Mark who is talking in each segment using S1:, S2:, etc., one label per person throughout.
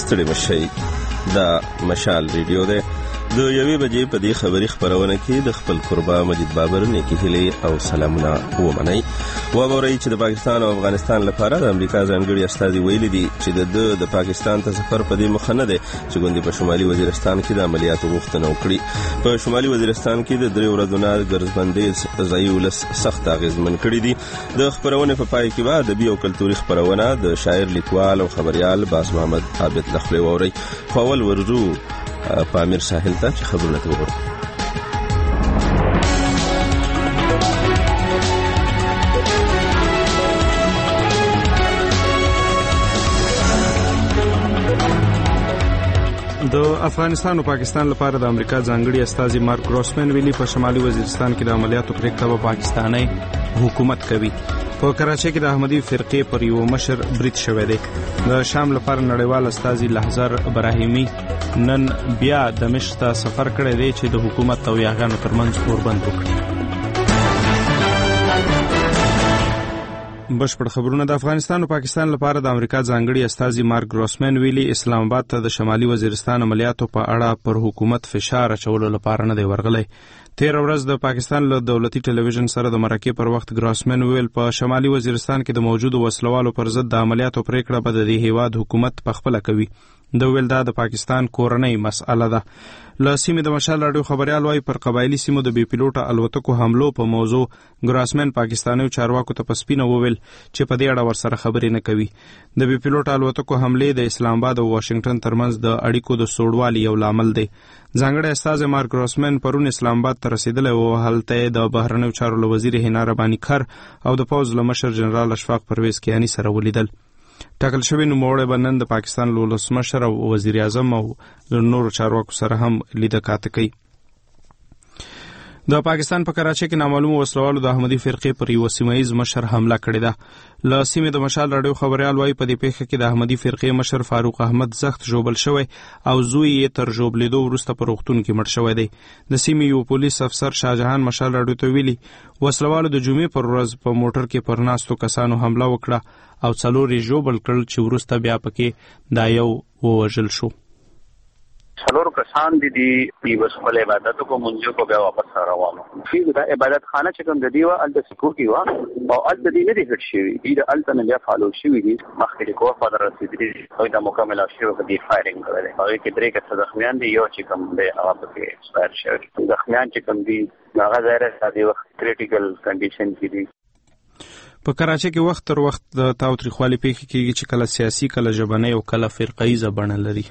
S1: ستړي مشئ. دا مشال ریډیو دی. د 1 بجې په دې خبري خبرونه کې د خپل قربا مجید بابر نیکی هیلې او سلامونه ومنئ. وګورئ چې د پاکستان او افغانستان لپاره د امریکا ځانګړي استازي ویلي دي چې د پاکستان ته سفر په دې مخه نه دی چې ګوندې په شمالي وزیرستان کې د عملیاتو غوښتنه وکړي. په شمالي وزیرستان کې د 3 ورځو نه ګرځبندۍ ځایي ولس سخت اغېزمن کړي دي. د خبرونې په پای کې به ادبي او کلتوري خبرونه د شاعر، لیکوال او خبريال باز محمد عابد لخلې ووري. فاول ورزو پامیر ساحل ته چې خبرونه ته وګورو.
S2: د افغانستان او پاکستان لپاره د امریکا ځانګړي استازي مارک ګروسمن ویلي په شمالي وزیرستان کې د عملیاتو پریکړه په پاکستاني حکومت کوي. په کراچۍ کې د احمدي فرقې پر یو مشر برید شوی دی. د شام لپاره نړیوال استازي لحظر ابراهیمي نن بیا دمشق ته سفر کړی دی چې د حکومت او یاغانو ترمنځ اوربند وکړي. بشپړ خبرونه. د افغانستان او پاکستان لپاره د امریکا ځانګړي استازي مارک ګروسمن ویلي اسلام آباد ته د شمالي وزیرستان عملیاتو په اړه پر حکومت فشار اچولو لپاره نه دی ورغلی. 13 ورځ د پاکستان له دولتي ټلویزیون سره د مرکې پر وخت ګروسمن ویل په شمالي وزیرستان کې د موجودو وسلوالو پر ضد د عملیاتو پریکړه به د دې هیواد حکومت پخپله کوي. د ویل دا د پاکستان کورنۍ مسأله ده. له سیمې د مشال راډیو خبريال وايي پر قبایلی سیمو د بي پیلوټه الوتکو حملو په موضوع ګروسمن پاکستاني چارواکو ته پسپینه وویل چې په دې اړه ورسره خبرې نه کوي. د بي پیلوټه الوتکو حملې د اسلام آباد او واشنگټن ترمنځ د اړیکو د سوړوالي یو لامل دی. ځانګړی استاد مارک ګروسمن پرون اسلام آباد ته رسیدلی او هلته د بهرنیو چارو له وزیر هینا رباني کر او د پوځ له مشر جنرال اشفاق پرویز کیانی سره ولیدل. ټاکل شوی نوموړی به نن د پاکستان له ولسمشر او وزیر اعظم او نورو چارواکو سره هم لیده کاته کوي. د پاکستان په کراچۍ کې نامعلومو وسلوالو د احمدي فرقې پر یو سیمایي مشر حمله کړې ده. له سیمې د مشال راډیو خبريال وايي په دې پیښه کې د احمدي فرقې مشر فاروق احمد زخت ژوبل شوی او زوی یې تر ژوبلیدو وروسته په روغتون کې مړ شوی دی. د سیمې یو پولیس افسر شاهجهان مشال راډیو ته ویلي وسلوالو د جمعې پر ورځ په موټر کې پر ناستو کسانو حمله وکړه او 4 یې ژوبل کړل چې وروسته بیا پکې دا یو ووژل شو.
S3: 4 کسان دي بس خپل عبادت کو منځو کو بیا واپس روانو. فيه دا عبادت خانه چې کوم د دیوه ال د سکوټي وا او ال د دې نه دي هټ شي دي د ال تن بیا فالو شي دي مخکې کو فادر رسیدي او دا مکمل شي په دې فایرینګ کړل. هغه کې درې کسان زخمیان دي یو چې کوم به هغه په ایکسپایر شوی. زخمیان چې کوم دي هغه ظاهر ساده وخت کریټیکل کنډیشن کې دي.
S2: په کراچۍ کې وخت تر وخت د تاوتریخوالي پیښې کېږي چې کله سیاسي کله ژبنۍ او کله فرقه‌ایزه بڼه لري.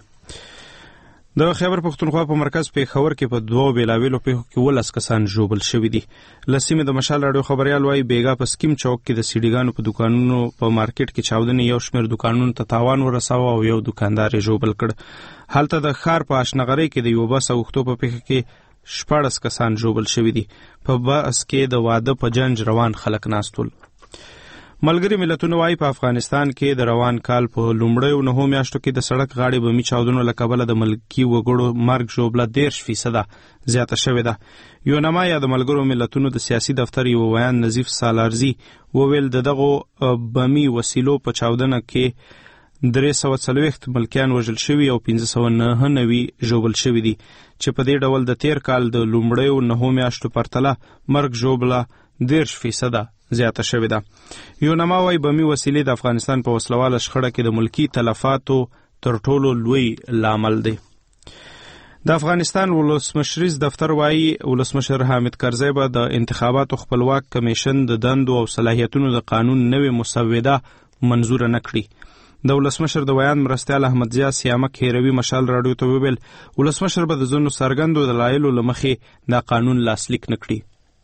S2: د خیبر پښتونخوا په مرکز پیښور کې په 2 بیلاویلو پیښو کې 12 کسان ژوبل شوي دي. له سیمې د مشال راډیو خبريال وايي بیګا په سکیم چوک کې د سیډیګانو په دکانونو په مارکیټ کې چاودنې یو شمېر دکانونو ته تاوان ورساوه او یو دکاندار یې ژوبل کړ. هلته د ښار په آشنغرۍ کې د یو بس اوښتو په پیښه کې 14 کسان ژوبل شوي دي. په بس کې د واده په جنج روان خلک ناستول. ملګری ملتونو وايي په افغانستان کې د روان کال په لومړیو 9 میاشتو کې د سړک غاړې بمي چاودنو له کبله د ملکي وګړو مرګ ژوبله 10% زیاته شوې ده. یونما یا د ملګرو ملتونو د سیاسي دفتر یو ویان نظیف سالارزي وویل دغه بمي وسیلو په چاودنه کې 340 ملکیان وژل شوي او 599 ژوبل شوي دي چې په دې ډول د تیر کال د لومړیو 9 میاشتو پرتله مرګ ژوبله 10% زیاته شوې ده. یونما وايي بمي وسیلې د افغانستان په وسلواله شخړه کې د ملکی تلفاتو تر ټولو لوی لامل دی. د افغانستان ولسمشریز دفتر وايي ولسمشر حامد کرزی به د انتخاباتو خپلواک کمیشن د دندو او صلاحیتونو د قانون نوې مسوده منظور نه کړي. د ولسمشر د بیان مرستیال احمد ضیا سیامک هیروي مشال راډیو ته ویل ولسمشر به د ځینو څرګندو دلایلو له مخې دا قانون لاسلیک نه کړي.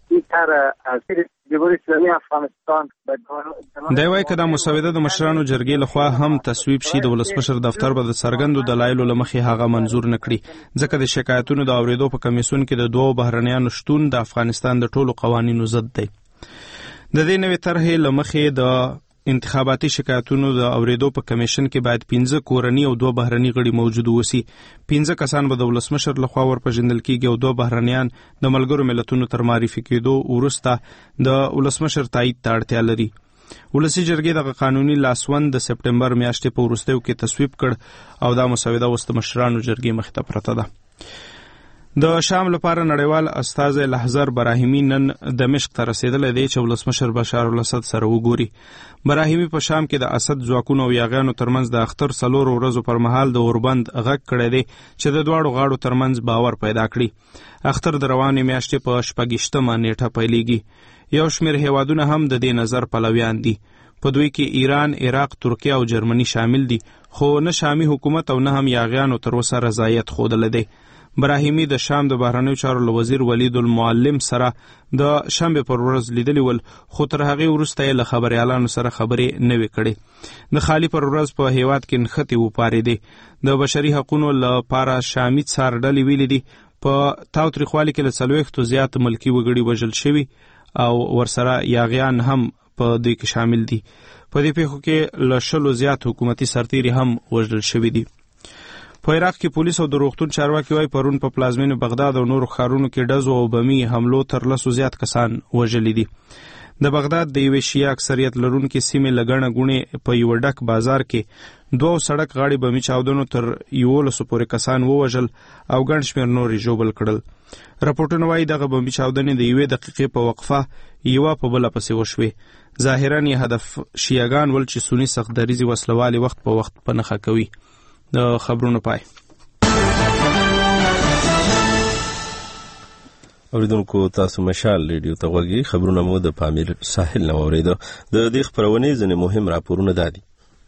S2: دا وایي که دا مسوده د مشرانو جرګې لخوا هم تصویب شي د ولسمشر دفتر به د څرګندو دلایلو له مخې هغه منظور نه کړي ځکه د شکایتونو د اوریدو په کمیسیون کې د 2 بهرنیانو شتون د افغانستان د ټولو قوانینو ضد دی. د دې نوې طرحې له مخې د انتخاباتي شکایتونو د اوریدو په کمیشن کې باید 15 کورنی او 2 بهرني غړي موجود وسی. 15 کسان به د ولسمشر لخوا ورپېژندل کیږي او 2 بهرنیان د ملګرو ملتونو تر معرفي کېدو وروسته د ولسمشر تایید ته اړتیا لري. ولسی جرګې دغه قانوني لاسوند د سپټمبر میاشتې په وروستیو کې تصویب کړ او دا مسوده اوس د مشرانو جرګې مخې ته پرته ده. د شام لپاره نړیوال استازی لحظر براهیمي نن دمشق ته رسیدلی دی چې ولسمشر بشار الاسد سره وګوري. براهیمي په شام کې د اسد ځواکونو او یاغیانو ترمنځ د اختر 4 ورځو پر مهال د اوربند غږ کړی دی چې د دواړو غاړو ترمنځ باور پیدا کړي. اختر د روانې میاشتې په 26مه نیټه پیلیږي. یو شمېر هیوادونه هم د دې نظر پلویان دي. په دوی کې ایران، عراق، ترکیه او جرمني شامل دي، خو نه شامي حکومت او نه هم یاغیانو تر اوسه رضایت ښودلی دی. براهیمي د شام د بهرنیو چارو له وزیر ولید المعلم سره د شنبې پر ورځ لیدلی ول، خو تر هغې وروسته یې له خبریالانو سره خبرې نه وې کړې. د خالي پر ورځ په هیواد کې نښتې وپارېدې. د بشري حقونو لپاره شامي څار ډلې ویلي دي په تاوتریخوالي کې له 40 زیات ملکي وګړي وژل شوي او ورسره یاغیان هم په دوی کې شامل دي. په دې پیښو کې له 100 زیات حکومتي سرتیري هم وژل شوي دي. په عراق کې پولیس او د روغتون چارواکي وایي پرون په پلازمینو بغداد او نورو ښارونو کې ډزو او بمي حملو تر 100 زیات کسان وژلي دي. د بغداد د یوې شیعه اکثریت لرونکې سیمې له ګڼه ګوڼې په یوه ډک بازار کې 2 سړک غاړې بمي چاودنو تر 11 پورې کسان ووژل او ګڼ شمېر نور یې ژوبل کړل. راپورټونه وایي دغه بمي چاودنې د 1 دقیقې په وقفه یوه په بله پسې وشوې. ظاهراً یې هدف شیعهګان ول چې سني سخت دریځي وسلوالې وخت په وخت په نښه کوي. د خبرونو پای.
S1: اوریدونکو تاسو مشال ریډیو ته غوږی. خبرونه مو د پامیر ساحل نه اوریدو. د دې خبرونې ځینې مهم راپورونه دادي.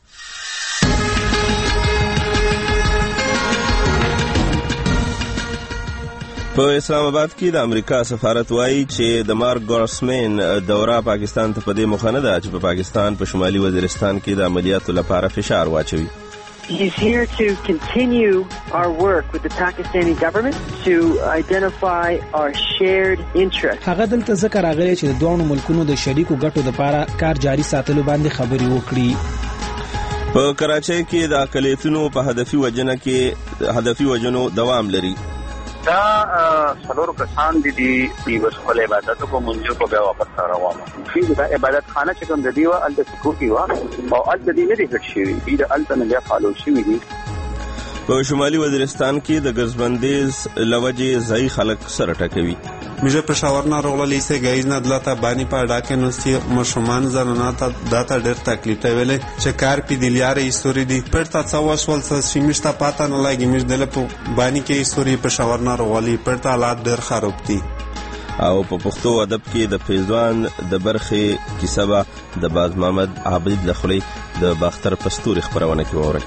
S1: په اسلام آباد کې د امریکا سفارت وایي چې د مارک ګورسمین دوره پاکستان ته په دې موخه نه ده چې په پاکستان په شمالي وزیرستان کې د عملیاتو لپاره فشار واچوي.
S4: He's here to continue our work with the Pakistani government to identify our shared interests.
S5: هغه دلته ذکر راغلی چې د دوه ملکونو د شریکو ګټو لپاره کار جاري ساتلو باندې خبري وکړي.
S1: په کراچۍ کې د اقلیتونو په هدفي وجنو دوام لري.
S3: دا څلور کسان دي بس خپل عبادت کو منځو کو بیا واپس راوامه. چې دا عبادت خانه چې کوم د دیوه ال د سکوټي وا او ال د دې نه دي هټ شي د ال ته نه فالو شي دي.
S1: په شمالي وزیرستان کې د گزبندیز لوجه ځای خلک سره ټکوي.
S6: میشه پشاور نه روغلی سه گایز نه دلته بانی په ډاکه نوستي مشومان زنانه ته داته ډېر تکلیف ویلې چې کار پی دلیاره ایستوري دي پرتا څواسول څه سیمشته پاته نه لګي مش دله په بانی کې ایستوري پشاور نه روغلی پرتا حالات ډېر خراب دي.
S1: او په پښتو ادب کې د فیضوان د برخې کیسه به د باز محمد عابد لخلی د باختر پستوري خبرونه کې وره.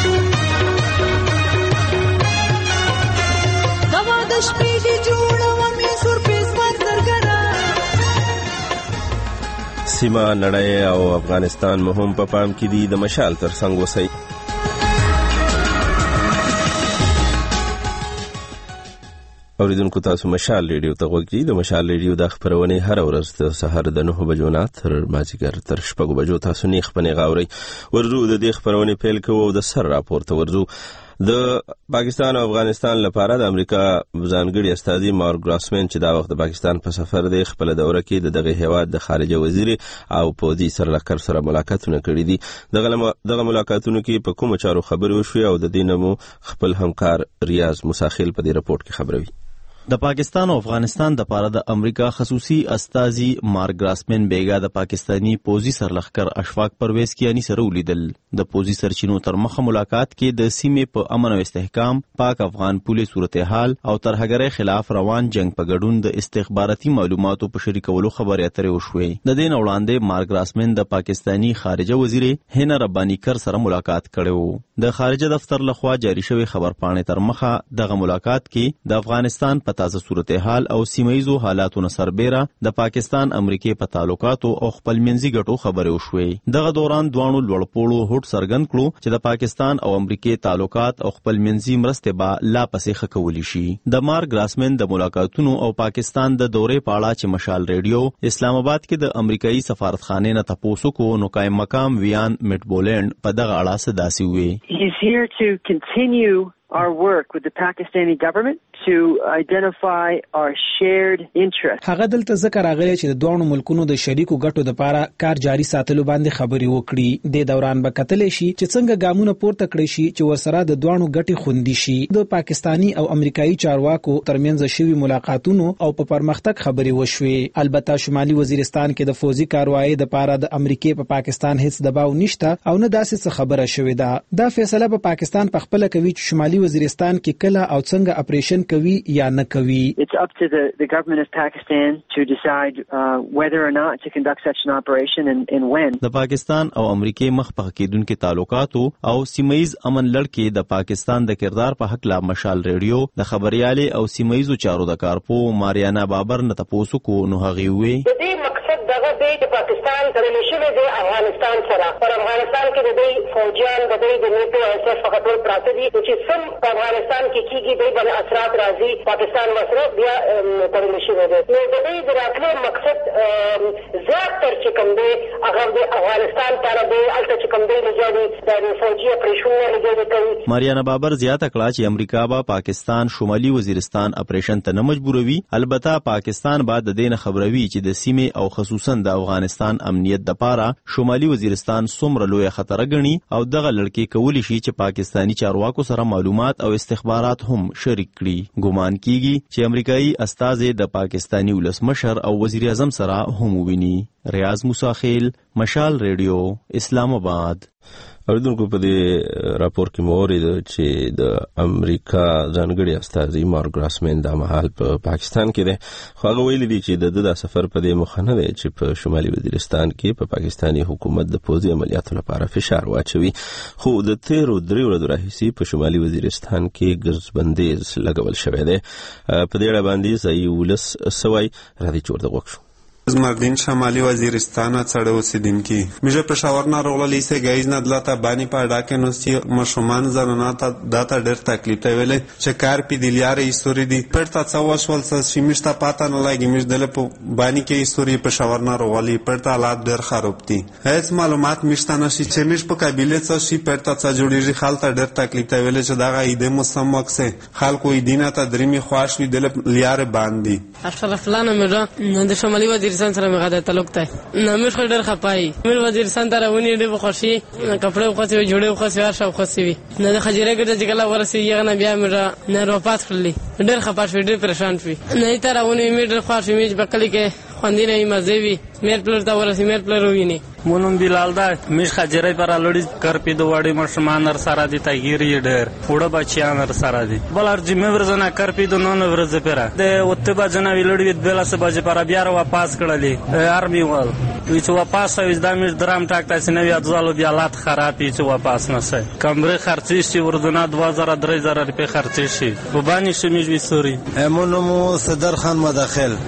S1: سیمه نړۍ او افغانستان مهم په پام کې دي. د مشال تر څنګ وسی. اوریدونکو تاسو مشال ریډیو ته غوږی. د مشال ریډیو د خبرونه هر ورځ د سحر د 9 بجو نه تر مازیګر تر 6 بجو تاسو نه خپنه غاوري ورزو د دې خبرونه پیل کوو. د سر راپور ته ورزو. د پاکستان او افغانستان لپاره د امریکا ځانګړي استازي مارک ګراسمن چې دا وخت د پاکستان په سفر دی خپل دوره کې دغه هیواد د خارجه وزیر او پوځي سرلښکر سره ملاقاتونه کړي دي. دغه ملاقاتونو کې په کوم چارو خبرې وشوي او د دینمو خپل همکار ریاض مساخیل په دې رپورت کې خبروي.
S7: د پاکستان او افغانستان د پاره د امریکا خصوصي استازي مارک ګراسمن بیګا د پاکستانی پوځي سرلښکر اشفاق پرویز کیانی سره ولیدل. د پوځي سرچینو تر مخه ملاقات کې د سیمې په امن او استحکام، پاک افغان پولیس صورتحال او ترهګرۍ خلاف روان جنگ په ګډون د استخباراتي معلوماتو په شریکولو خبرې اترې وشوې. د دې نه وړاندې مارک ګراسمن د پاکستانی خارجه وزیر هینا ربانی کر سره ملاقات کړو. د خارجه دفتر لخوا جاری شوی خبرپاڼې تر مخه دغه ملاقات کې د افغانستان په تازه صورتحال او سیمایزو حالاتو نه سربیره د پاکستان امریکې په تعلقاتو او خپل منځي ګټو خبرې وشوې. دغه دوران دوانو لوړپوړو هوټ څرګند کړو چې د پاکستان او امریکې تعلقات او خپل منځي مرستې به لا پسې ښه کولی شي. د مارک ګراسمن د ملاقاتونو او پاکستان د دورې په اړه چې مشال ریډیو اسلام آباد کې د امریکایي سفارتخانې نه تپوسو کو نو قائم مقام ویان میټبولند په دغه اړه څه داسې وې.
S4: He's here to continue our work with the Pakistani government to identify our shared interests.
S5: هغه دلته ذکر راغلی چې د دوه ملکونو د شریکو ګټو لپاره کار جاري ساتلو باندې خبرې وکړي. د دوران به کتلې شي چې څنګه ګامونه پورته کړی شي چې ورسره د دوه ګټې خوندي شي. د پاکستانی او امریکایي چارواکو ترمنځ شوي ملاقاتونو او په پرمختګ خبرې وشوي. البته شمالي وزیرستان کې د فوزي کاروایی د لپاره د امریکای په پاکستان هیڅ دباو نشته او نه داسې خبره شوې ده. دا فیصله په پاکستان په خپل کوي چې شمالي وزیرستان کې کله او څنګه اپریشن کوي یا نه کوي.
S4: It's up to the government of Pakistan to decide whether or not to conduct such an operation and when.
S7: د پاکستان او امریکای مخ په کېدونکو تعلقاتو او سیمایي امن لړ د پاکستان د کردار په حق لا مشال ریډیو د خبريالي او سیمایي چارو د کارپو ماریانا بابر نه تاسو کو نو هغه وی
S8: دغه د پاکستان د نشوي د افغانستان سره پر افغانستان کې د فوجیان د نیټو اساس فقط ټول پراته دي چې سم په افغانستان کې کیږي د بل اثرات راځي پاکستان مسره بیا پر نشوي د دې د راتلو مقصد زیات تر چې کوم دی هغه د افغانستان طرف دی الته چې کوم دی لږه د فوجي اپریشن لږه کوي.
S7: ماریانا بابر زیاته کړه چې امریکا به پاکستان شمالي وزیرستان اپریشن ته نه مجبوروي. البته پاکستان بعد د دین خبروي چې د سیمه او خصوصا د افغانستان امنیت د پاره شمالي وزیرستان څومره لوی خطر غني او دغه لړکې کولی شي چې پاکستانی چارواکو سره معلومات او استخبارات هم شریک کړي. ګومان کیږي چې امریکایي استازي د پاکستانی ولسمشر او وزیر اعظم سره هم وویني. ریاض موسی خیل، مشال ریډیو، اسلام آباد.
S1: اوریدونکو په دې راپور کې مورید چې د امریکا ځانګړي استازي مارک ګراسمن د مهال په پاکستان کې ده. خو هغه ویلي دي چې د سفر په دې مخه نه دی چې په شمالي وزیرستان کې په پاکستانی حکومت د پوځي عملیاتو لپاره فشار واچوي. خو د تیرو 3 ورځو راهیسې په شمالي وزیرستان کې ګرځبندیز لګول شوی دی. په دې اړه باندې ځایي ولس سوای راځي چې ورته وکړو.
S6: مردین شمالی وزیرستان چړه اوسیدونکي میشه پېښور نه راغلي سه گایز نه دلته باندې په ډاکه نوستي مشومان زنانه ته داته ډېر تکلیف ویلې چې کار پی دلیاره ایستوري دي پړتا څواشول څه میشته پاته نه لګي میش دله په باندې کې ایستوري پېښور نه راغلي پړتا حالات ډېر خراب دي. هیڅ معلومات میشته نشي چې میش په قبيله څه شي پړتا څه جوړیږي خالته ډېر تکلیف ویلې چې داغه ایده مسمکسه خلکو ایدینه ته درمي خواش وی دله لیاره باندې
S9: اشرف فلانه مې د شمالي وزیر سره مغاده تعلق ته نامش خډر خپای مې وزیر سان ترونی ډېر خوشي کپڑے خوشي جوړې خوشي ارشا خوشي نه د خجره ګټه چې کله ورسي یغه نه بیا مې نه روپات کړلی ډېر خپاش ډېر پریشان شوی نه ترونی مې ډېر خوشي مې بکلی کې خوندې نه مزوي مېر پلر تا ورسي مېر پلر ویني
S10: مونږ بلال دا مش خجره پر لړی کر پی دوړې مشمان سره دي تغیری ډېر وړه بچیان سره دي بلار جمع ورزنه کر پی دو نو ورځ پره د وته بجنه ویلړی بلا سه بجې پر بیا واپس کړلې ارمي ول چې واپس اوس د مش درام ټاک تاسو نه یاد زالو بیا لات خرابې چې واپس نه سي کمره خرچي شي ورزنه 2000 روپے خرچي شي وبانی شمیج وی سوري
S11: مونږ صدر خان مداخل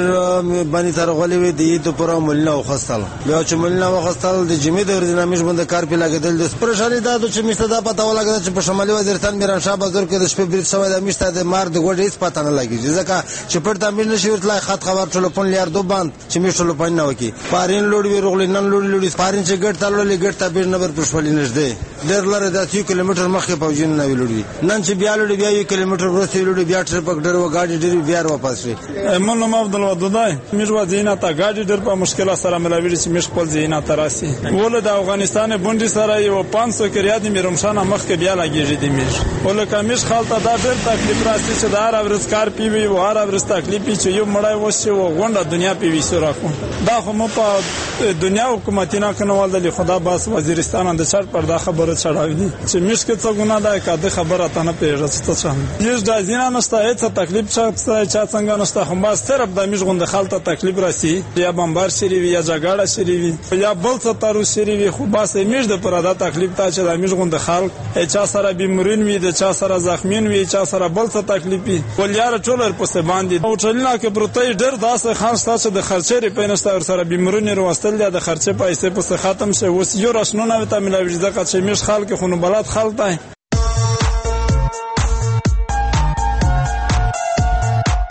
S11: مې باندې تر غولې وی دی ته پر ملنه وخصل بیا چې ملنه وخصل د جمعې د ورځې نامش باندې کار په لګیدل د پرشالي دا چې مشته دا پته ولګیدل چې په شمالي وزیرستان میران شاه بازار کې د شپې برید شوی د مشته د مار د ګوډې هیڅ پته نه لګیږي ځکه چې پړ د امیر نشي ورتلای خط خبر ټلیفون لیار دو باند چې مشته لپاره نه وکی پارین لوړ وی رغلی نن لوړ پارین چې ګټ تلولې ګټ ته بیر نمبر پښولې نشته ډېر لاره د 100 کیلومتر مخکې پوجین نه ویلوړي نن چې بیا لوړ بیا 1 کیلومتر ورسته ویلوړي بیا ټرپک ډېر و گاډي ډېر بیا واپس شي
S12: مونږ عبد الودای میر وځینا تا گاډي ډېر په مشکله سره ملاوي چې مش خپل زینا تراسي ول د افغانستان بونډي سره یو 500 کریادي میرمشانه مخکې بیا لګیږي د میش ول کمیش خالته دا ډېر تکلیف راځي چې دا ورځ کار پیوي و هر ورځ تکلیف چې یو مړای وسه و غونډه دنیا پیوي سره خو دا خو مو په دنیا حکومتینا کنوال د خدا باس وزیرستان د سر پر دا خبره چړاوي دي چې میش کې څه ګناه ده کده خبره ته نه پیژسته څه یوه د ازینا نشته هیڅ تکلیف چا څنګه نشته هم بس صرف د میش غونډه خالته تکلیف راسي یا بمبار شری وی یا جګړه شری وی یا بل څه تارو شری وی خو بس میش د پر ادا تکلیف ته چې د میش غونډه خلک چا سره بیمورین وی د چا سره زخمین وی چا سره بل څه تکلیف وی ولیار ټولر پسې باندې او ټلنا کې پروتای ډېر داسې خان ستاسو د خرچې پینسته ور سره بیمورین وروستل د خرچې پیسې پسې ختم شي اوس یو راشنونه ته ملاوي ځکه چې میش خلک خو نو بلاد خلک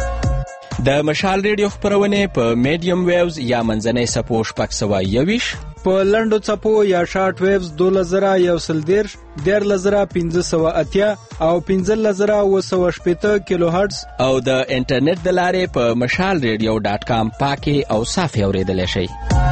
S13: د مشال ریډیو خبرونه په میډیم ویوز یا منځنۍ سپوږ 521 په لنډو څپو یا شارټ ویوز 2110 14580 او 15780 کیلو هرتز
S14: او د انټرنیټ د لارې په mashalradio.com پاکي او صافي اوریدل شي.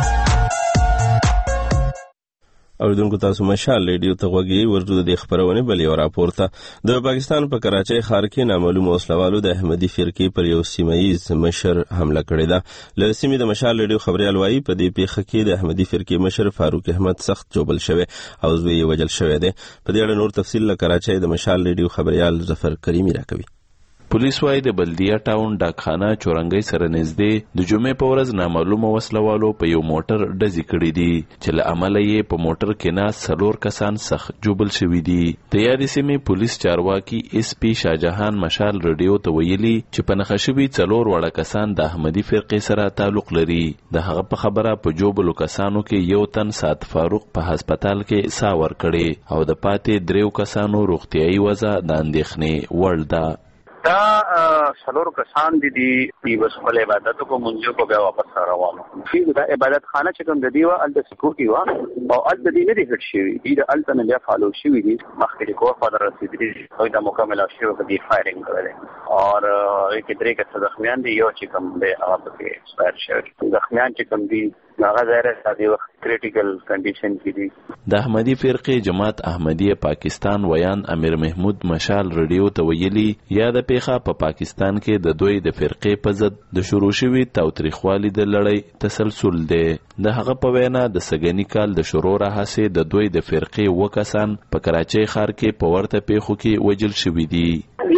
S1: اوریدونکو تاسو مشال ریډیو ته غوږی ورته د خبرونه بل یو راپورته د پاکستان په کراچۍ ښار کې نامعلوم وسلوالو د احمدي فرقې پر یو سیمایي مشر حمله کړې ده. لسمې د مشال ریډیو خبريال وایي په دې پیښه کې د احمدي فرقې مشر فاروق احمد سخت جوبل شوی او زوی وجل شوی دی. په دې اړه نور تفصیل له کراچۍ د مشال ریډیو خبريال ظفر کریمی راکوي.
S15: پولیس وايي د بلدیه ټاون ډاکخانه چورنګي سره نږدې د جمعې په ورځ نامعلومه وسلوالو په یو موټر ډزې کړې دي چې له امله یې په موټر کې ناست 4 کسان سخت جوبل شوي دي. د یادې سیمې پولیس چارواکي اس پی شاهجهان مشال ریډیو ته ویلي چې په نښه شوي 4 وړه کسان د احمدي فرقې سره تعلق لري. د هغه په خبره په جوبلو کسانو کې یو تن سات فاروق په هسپتال کې ساه ورکړې او د پاتې 3 کسانو روغتیايي وضع د اندېښنې وړ ده.
S3: دا څلور کسان دي بس خپل عبادت کو منځو کو بیا واپس روانو. فی دا عبادت خانه چې کوم د دیوا ال د سکوټي وا او ال د دې نه دي هټ شي دي د ال تن بیا فالو شي دي مخکې کو فادر رسیدي او دا مکمل شي او د فایرینګ کړل اور یک درې کس زخمیان دي یو چې کوم به هغه په ایکسپایر شي زخمیان چې کوم دي هغه ظاهر سادي وخت کریټیکل کنډیشن کې دي.
S15: د احمدي فرقې جماعت احمدیه پاکستان ویان امیر محمود مشال ریډیو ته ویلي یا د پیښه په پاکستان کې د دوی د فرقې په ضد د شروع شوي تاوتریخوالي د لړۍ تسلسل دی. د هغه په وینا د سګنی کال د شروع راهیسې د دوی د فرقې وکسان په کراچۍ ښار کې په ورته پیښو کې وژل شوي دي.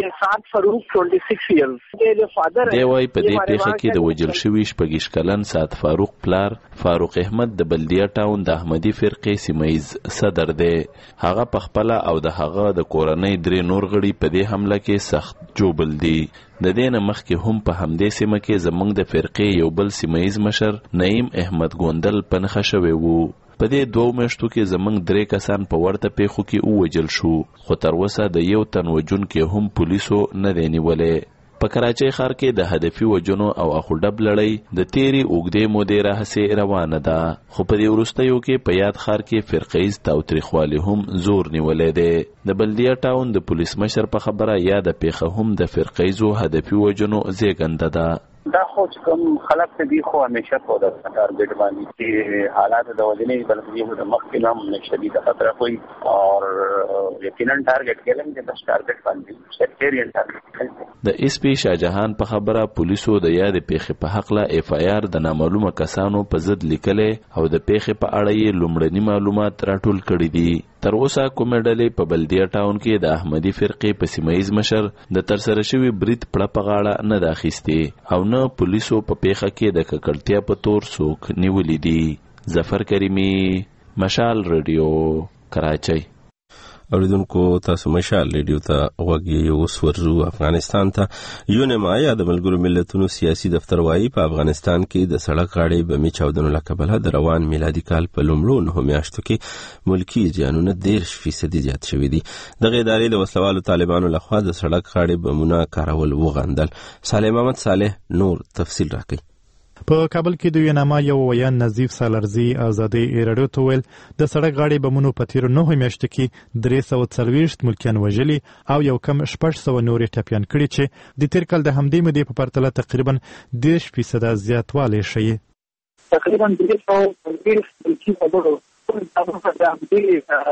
S15: دی وايي په دې پیښه کې د وژل شوي 6 کلن سات فاروق پلار فاروق احمد د بلدیه ټاون د احمدي فرقې سیمایز صدر دی. هغه په خپل او د هغه د کورنۍ 3 نور غړي په دې حمله کې سخت جوبل دي. د دې نه مخکې هم په همدې سیمه کې زمونږ د فرقې یو بل سیمایز مشر نعیم احمد ګوندل پنخه شوی وو. په دې 2 میاشتو کې زمونږ 3 کسان په ورته پیښو کې ووجل شو خو تر اوسه د یو تن وجون کې هم پولیسو نه دی نیولې. په کراچۍ ښار کې د هدفي وجنو او اخوډب لړۍ د تیری اوږدې مودې راهیسې روانه ده خو په دې وروستیو کې په یاد ښار کې فرقیز تاوتریخوالي هم زور نیولې دی. د بلدیه ټاون د پولیس مشر په خبره یا د پیښه هم د فرقیزو هدفي وجنو زیږنده ده.
S3: دا خو کوم خلک دي خو همیشه په د ټارګټ باندې چې حالات د وجنې بلکې د مخکې هم شدید خطر کوي او یقینا ټارګټ کېلم چې د ټارګټ باندې سیکټریان ټارګټ.
S15: د اس پی شاهجهان په خبره پولیسو د یاد پیښې په حق له اف آی آر د نامعلومه کسانو په ضد لیکلې او د پیښې په اړه یې لومړني معلومات راټول کړي دي. تر اوسه کومې ډلې په بلدیه ټاون کې د احمدي فرقې په سیمایز مشر د ترسره شوي برید پړه په غاړه نه ده اخیستې او نه پولیسو په پیښه کې د ککړتیا په تور څوک نیولي دي. ظفر کریمی مشال ریډیو کراچۍ.
S1: اوریدونکو تاسو مشال ریډیو ته غوږی اوس ورزو افغانستان ته. یونما یا د ملګرو ملتونو سیاسي دفتر وايي په افغانستان کې د سړک غاړې بمي چاودنو له کبله د روان میلادي کال په لومړو 9 میاشتو کې ملکی زیانونه 10% زیات شوي دي. دغه ادارې د وسلوالو طالبانو لخوا د سړک غاړې بمونه کارول وغندل. صالح محمد صالح نور تفصیل راکړي.
S16: په کابل کې د یونما یو ویان نظیف سالارزي ازادي ایرادو تویل د سړک غاړې بمونو په تیر 9 میاشتو کې 340 ملکیان وژلي او یو کم 600 نور ټپيان کړي چې د تیر کال د همدې مودې په پرتله تقریبا 10% زیاتوالی شي.
S17: تقریبا 230 ملکی وګړو په دغه باندې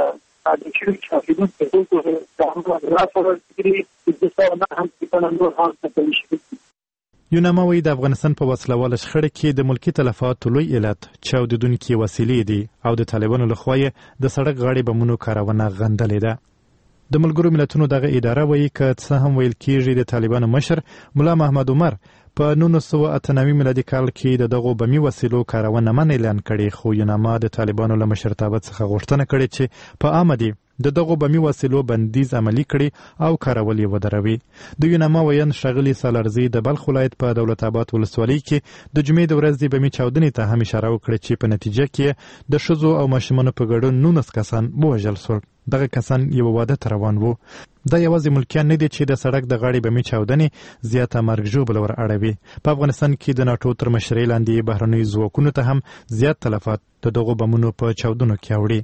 S17: د چیرې چې په دې کې د راپور کې د څو نه هم په نور حال څه شي.
S16: یونما وی د افغانستان په وسلواله شخړه کې د ملکی تلفاتو لوی علت چاودیدونکي وسیلې دي او د طالبانو لخوا د سړک غاړې بمونو کارونه غندلې ده. د ملګرو ملتونو دغه اداره وایي که څه هم ویل کېږي د طالبانو مشر مولا محمد عمر په 1998 میلادي کال کې دغه بمي وسیلو کارونه من اعلان کړي خو یونما د طالبانو له مشرتابه څخه غوښتنه کړې چې په عامه دغه بمي وسیلو بندیز عملی کړي او کارول یې ودروي. د یونما ویان شغلي سالارزي د بلخ ولایت په دولت آباد ولسوالۍ کې د جمعې د ورځې بمي چاودنې ته هم اشاره وکړه چې په نتیجه کې د ښځو او ماشومانو په ګډون 19 کسان ووژل شول. دغه کسان یو واده ته روان وو. دا یوازې ملکیان نه دي چې د سړک د غاړې بمې چاودنې زیاته مرګ ژوبله ور اړوي. په افغانستان کې د ناټو تر مشرۍ لاندې بهرنیو ځواکونو ته هم زیات تلفات د دغو بمونو په چاودنو کې اوړي.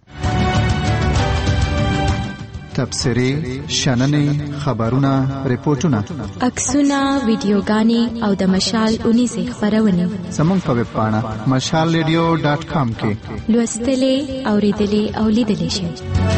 S18: تبصرې، شننې، خبرونه، ریپورتونه،
S19: عکسونه، ویډیوګانې او د مشال اونیزې خپرونې
S18: زموږ په ویب پاڼه mashalradio.com کې
S19: لوستلې، اورېدلې او لیدلې شئ.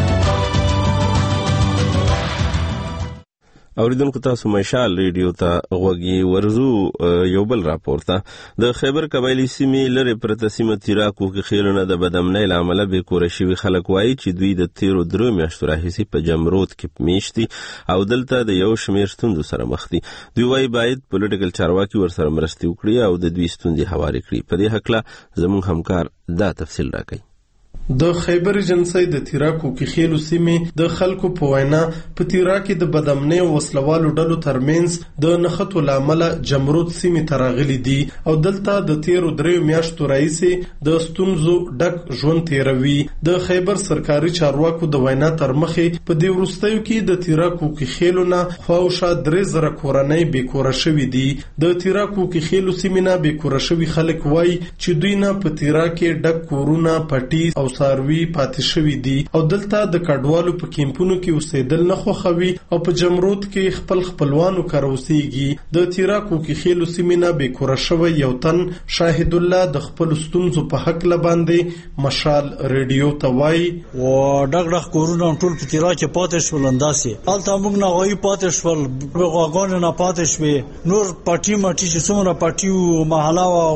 S1: اوریدونکو تاسو مشال ریډیو ته غوږی ورزو. یو بل راپور ته د خیبر قبایلی سیمې لرې پرته سیمه تیراکو کې خیلونه د بدامنۍ له امله بې کوره شوي خلک وایي چې دوی د تیرو 3 میاشتو راهیسې په جمرود کې میشت دي او دلته د یو شمېر ستونزو سره مخ دي. دوی وایي باید پولیټیکل چارواکي ورسره مرستې وکړي او د دوی ستونزې هوارې کړي. په دې هکله زموږ همکار دا تفصیل راکوي.
S20: د خیبر ایجنسۍ د تیراکو کې خېلو سیمې د خلکو په وینا په تیرا کې د بدامنۍ او وسلوالو ډلو ترمنځ د نښتو له امله جمرود سیمې ته راغلي دي او دلته د تیرو 3 میاشتو راهیسې د ستونزو ډک ژوند تیروي. د خیبر سرکاري چارواکو د وینا تر مخې په دې وروستیو کې د تیراکو کې خېلو نه خواوشا 3000 کورنۍ بې کوره شوي دي. د تیراکو کې خېلو سیمې نه بې کوره شوي خلک وایي چې دوی نه په تیرا کې ډک کورونه، پټي او ساروي پاتې شوي دي او دلته د کډوالو په کیمپونو کې اوسېدل نه خوښوي او په جمرود کې خپل خپلوانو کره اوسېږي. د تیراکو کې خېلو سیمې نه بې کوره شوی یو تن شاهد الله د خپل ستونزو په هکله باندې مشال ریډیو ته وایي
S21: و ډک ډک کورونه ټول په تیرا کې پاتې شول. انداسې هلته موږ نه غوایي پاتې شول، غواګانې نه پاتې شوې، نور پټي مټي چې څومره پټي و محله و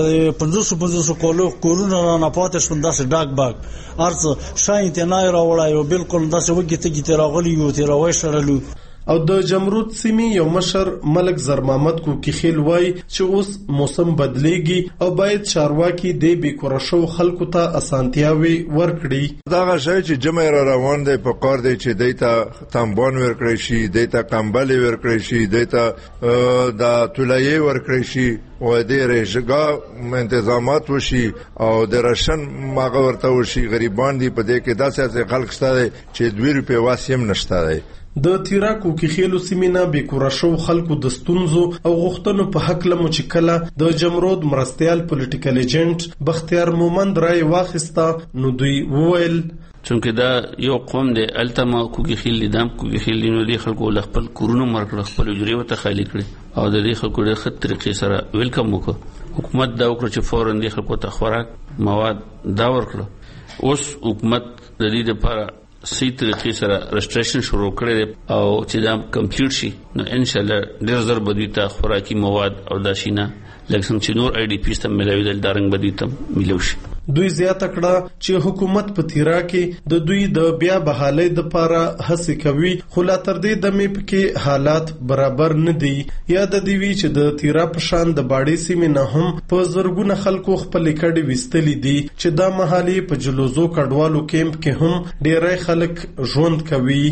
S21: 500 کورونه نه پاتې شول. داسې ډاک باک ارڅ شاین ته نه راوړای او بالکل داسې وګی ته راغلی یو ته راوي شړلو. او د جمرود سیمې یو مشر ملک زرمحمد کو کې خیل وای چې اوس موسم بدلیږي او باید چارواکي د بې کوره شو خلکو ته اسانتیاوي ورکړي.
S22: دا غشای چې جمع را روان دی په کار دی چې دیتا تنبون ورکړي شي، دیتا کمبل ورکړي شي، دیتا د تولایي ورکړي شي او د رېشګا انتظامات وشي او د راشن ماغه ورته وشي. غریبان دي په دې کې داسې خلک شته چې 2 روپیا واسیم نشته دی.
S20: د تیراکو کې خېلو سیمې نه بې کوره شو خلکو د ستونزو او غوښتنو په هکله مو چې کله د جمرود مرستیال پولیټیکل ایجنټ بختیار مومند رای واخیسته نو دوی وویل
S23: چونکه دا یو قوم دی التما کوګي خېل دام کوګي خېل نو دی خلکو خپل کورونو مرکړ خپل جوړې وته خالی کړي او د دې خلکو د خط طریقې سره ویلکم وکړه. حکومت دا وکړه چې فورن دی خلکو ته خوراک مواد دا ورکړه. اوس حکومت د دې لپاره سي طریقې سره رجسټریشن شروع کړي او چې دا کمپلیټ شي نو ان شاء الله ډېر زر بدوي ته خوراکي مواد او داشینه لکه څنګه چې نور آی ډي پیس ته ملاوي د دارنګ بدوي ته ملو شي.
S20: دوی زیاته کړه چې حکومت په تیرا کې د دوی د بیا بحالۍ د لپاره هڅه کوي خو لا تر دې دمه پکې حالات برابر نه دي. یا د دې وی چې د تیرا په شان د باډي سیمې نه هم په زرګونه خلکو خپل کډي وستلې دي چې دا محلي په جلوزو کډوالو کیمپ کې هم ډېرای خلک ژوند کوي.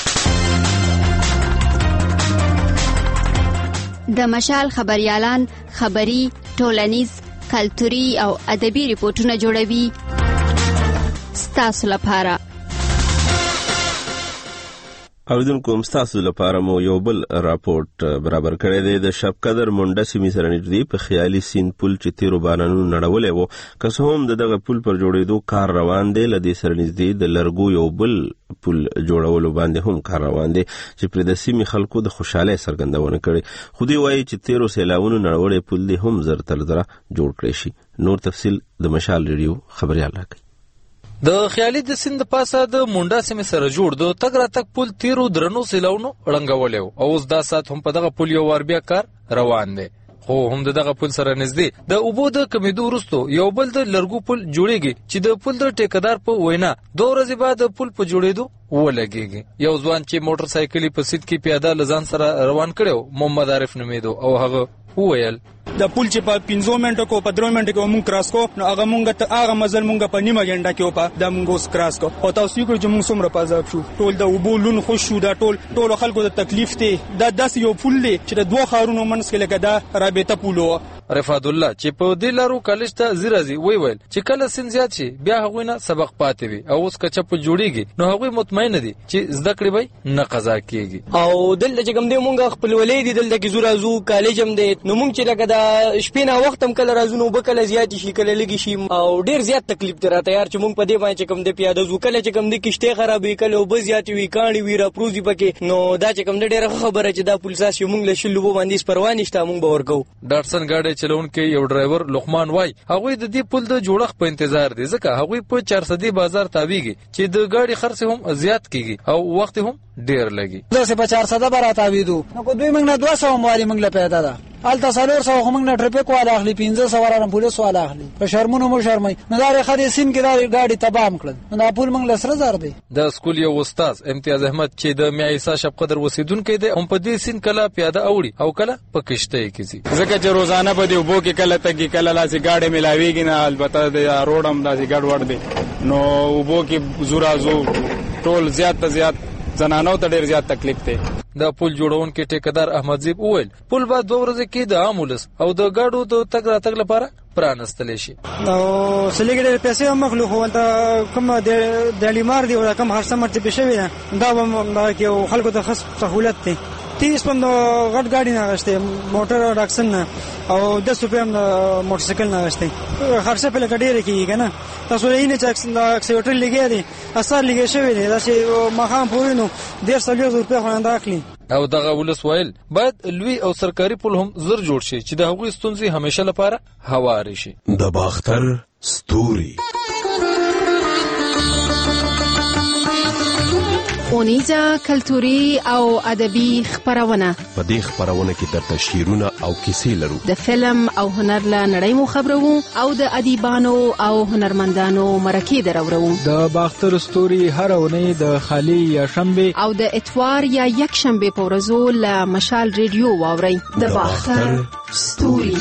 S24: د مشال خبريالان خبري، ټولنیز، کلتوري او ادبي ریپورتونه جوړوي ستاسو لپاره.
S1: اوریدونکو ستاسو لپاره مو یو بل راپورټ برابر کړی دی. د شب قدر منډه سیمې سره نږدې په خیالي سیند پل چې تیرو بارانونو نړولی و که څه هم دغه پل پر جوړېدو کار روان دی. له دې سره نږدې د لرګو یو بل پل جوړولو باندې هم کار روان دی چې پر د سیمې خلکو د خوشحالۍ څرګندونه کړې. خو دوی وایي چې تیرو سیلاونو نړولی پل دی هم زر تر زره جوړ کړی شي. نور تفصیل د مشال ریډیو خبريال راکوي.
S25: د خیالي د سیند پاسه د مونډا سیمې سره جوړ د تګ راتګ پل تیرو درنو سیلاونو ړنګولې او اوس دا سات هم په دغه پل یو وار بیا کار روان دی. خو هم دغه پل سره نږدې د اوبو د کمیدو وروسته یو بل د لرګو پل جوړیږي چې د پل د ټیکدار په وینا 2 ورځې بعد پل په جوړېدو ولګيږي. یو ځوان چې موټر سایکل په سید کې پیاده لزان سره روان کړو محمد عارف نومیدو او هغه وویل
S26: د پل چې په 15 منټو کو په 3 منټو کې مونږ کراس کو نو هغه مونږ ته هغه مزل مونږ په نیمه غنډه کې په د مونږ اوس کراس کو او تاسو یې چې مونږ څومره پازاب شو ټول د وبولون خوش شو دا ټول خلکو د تکلیف ته دا داس یو پل دی چې د 2 خارونو منځ کې لګا دا رابطه پولو
S25: رفعت الله چې په دې لارو کالج ته زیرازي ویل چې کله سن زیات شي بیا هغوی نه سبق پاتې وي او اوس که چپ جوړیږي نو هغوی مطمئن دي چې زده کړې به نه قضا کیږي.
S2: او دلته چې کوم دی مونږ خپل ولې دي دلته کې زورازو کالج هم دی نو مونږ چې لکه دا شپې نه وخت هم کله راځو نو بکله زیات شي کله لګي شي او ډیر زیات تکلیف تر تیار چې مونږ په دې باندې کوم دی پیاده زو کله چې کوم دی کشته خرابې کله وب زیات وی کاڼي وی را پروزي پکې نو دا چې کوم دی ډیره خبره چې دا پولیساس مونږ له شلو باندې پروا نشته مونږ به ورکو.
S25: ډاټسن ګاډي چلونکو یو ډرایور لقمان وای هغوی د دې پل د جوړښت په انتظار دي ځکه هغوی په 400 بازار تابعيږي چې د ګاډي خرڅ هم زیات کیږي او وخت هم ډیر لګي.
S4: زه په 400 برا تابعیدو نو کو دوی موږ نه 200 مواري موږ له پیدا ده الته 400 موږ نه ټریفیک والا اخلي 500 ورانه پولیس والا اخلي په شرمونو مو شرمای نه دا خدي سین کې دا ګاډي تبام کړل نو دا پول موږ له 3000 دی.
S25: د سکول یو استاد امتیاز احمد چې د میعیسا شپ قدر وسیدونکو دی هم په دې سین کله پیاده اوړي او کله په کشته کې زی
S26: ځکه چې روزانه په دې وبو کې کله تګي کله لاسي ګاډي ملاويږي نه البته د روډم داسي ګډ وډ دی نو وبو کې زورازو ټول زیات ته زیات زنانو ته ډیر زیات تکلیف دی.
S25: د پل جوړونکو ټیکدار احمد زیب وویل پل بعد 2 ورځې کې د عامولس او د گاډو د تګ راتګ لپاره پرانستل شي.
S4: نو سلیګړې پیسې مخلوق ولته کوم د لیمار دی او کوم هرڅه مرته بشوي دا به کې خلکو ته خاص سہولت دی 30 پند غټ ګاډي نه غشته موټر او ډاکسن نه او 10 روپیا موټر سایکل نه غشته خرڅه په لګډېره کیږي کنه تاسو یې نه چې اکسیوټر لګي دي اثر لګي شوی دی دا چې مخام پورینو 150 روپیا خوند اخلي.
S25: او دغه ولس ویل باید لوی او سرکاري پل هم زر جوړ شي چې د هغوی ستونزې همیشه لپاره هواري شي.
S5: د باختر ستوري
S24: اونیزه کلتوري او ادبي خبرونه
S5: په دې خبرونه کې درته شعرونه او کیسې لرو
S24: د فلم او هنر له نړۍ مو خبرو او د ادیبانو او هنرمندانو مرکې درورو.
S13: د باختر ستوري هر اونۍ د خالی یا شنبه
S24: او د اتوار یا یک شنبه په ورځو له مشال ریډیو واوري. د باختر ستوري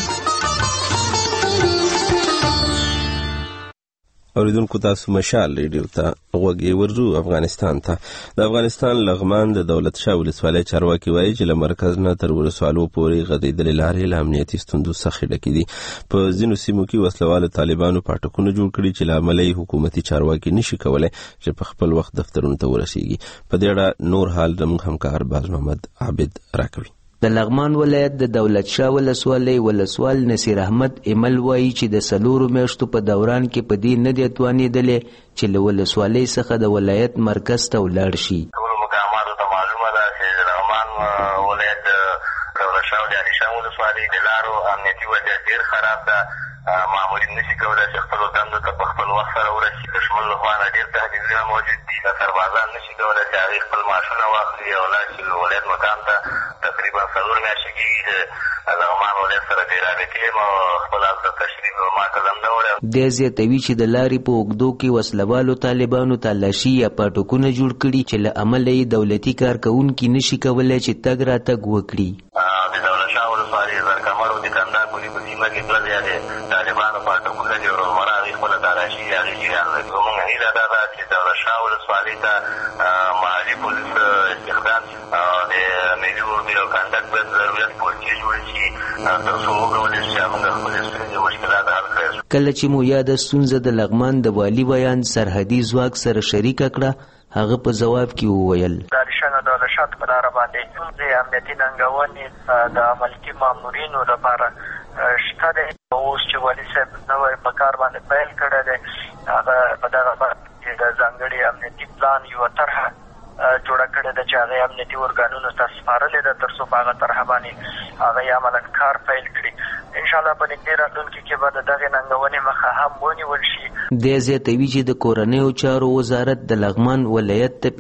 S1: اوریدونکو تاسو مشال ریډیو ته غوږی ورزو. افغانستان ته د افغانستان لغمان د دولت شاه ولسوالۍ چارواکي وایي چې له مرکز نه تر ولسوالو پورې غځېدلې لارې له امنیتي ستونزو څخه ډکې دي. په ځینو سیمو کې وسلوالو طالبانو پاټکونه جوړ کړي چې له امله یې حکومتي چارواکي نشي کولی چې په خپل وخت دفترونو ته ورسیږي. په دې اړه نور حال زموږ همکار باز محمد عابد راکوي.
S6: د لغمان ولایت د دولت شاه ولسوالۍ ولسوال نصیر احمد ایمل وایي چې د 4 میاشتو په دوران کې په دې نه دی توانېدلې چې له ولسوالۍ څخه د ولایت مرکز ته ولاړ شي.
S7: ټولو مقاماتو ته معلومه ده چې د لغمان ولایت د دولت شاه د علیشان ولسوالۍ د لارو امنیتي وضعیت ډېر خراب ده. مامورین نشي کولی چې خپلو دندو ته په خپل وخت سره ورسي. دښمن له خوا نه ډېر تهدیدونه موجود دي. سربازان نشي کولی چې هغوی خپل معاشونه واخلي او لاړ شي ولایت مقام ته. تقریبا 4 میاشتې کېږي چې لغمان ولایت سره ډېر رابطې یم او خپل هلته تشریف ما قدم نه وړی.
S6: دی زیاتوي چې د لارې په اوږدو کې وسلوالو طالبانو تالاشي یا پاټکونه جوړ کړي چې له امله یې دولتي کارکوونکي نشي کولی چې تګ راتګ وکړي.
S7: د دولت شاه ولسوالۍ زرکمر او د کندهار پولي په سیمه کې 2 زیاتې طالبانو پاټکونه دي او روزمره هغوی خپله تالاشي هغې جریان لري. زموږ هیله دا ده چې دولت شاه ولسوالۍ ته محلي پولیس استخدام شي او د ملي اردو او کنډک باید ضرورت پورچې جوړې شي تر څو وکولی شي چې موږ خپلې ستونزې مشکلات حل کړی.
S6: کله چې مو یاده ستونزه د لغمان د والي بیان سرحدي ځواک سره شریکه کړه هغه په جواب کې وویل
S8: د علیشان د دولت په لاره باندې د امنیتي ننګونې د عملتي مامورینو لپاره شته دی. اوس چې والي صاحب نوی په کار باندې پیل کړی دی هغه په دغه باندې د ځانګړي امنیتي پلان یوه طرحه جوړه کړې ده چې هغه امنیتي ارګانونو ته سپارلې ده تر څو په هغه طرحه باندې هغه عملاً کار پیل کړي. انشاءالله په نږدې راتلونکي کې به د دغې ننګونې مخه هم ونیول شي.
S6: دی زیاتوي چې د کورنیو چارو وزارت د لغمان ولایت ته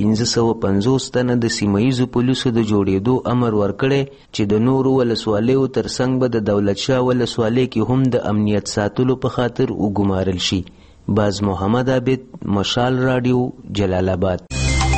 S6: 550 تنه د سیمهییزو پولیسو د جوړېدو امر ورکړی چې د نورو ولسوالیو ترڅنګ به د دولت شاه ولسوالۍ کې هم د امنیت ساتلو په خاطر وګمارل شي. باز محمد عابد مشال رادیو جلال آباد.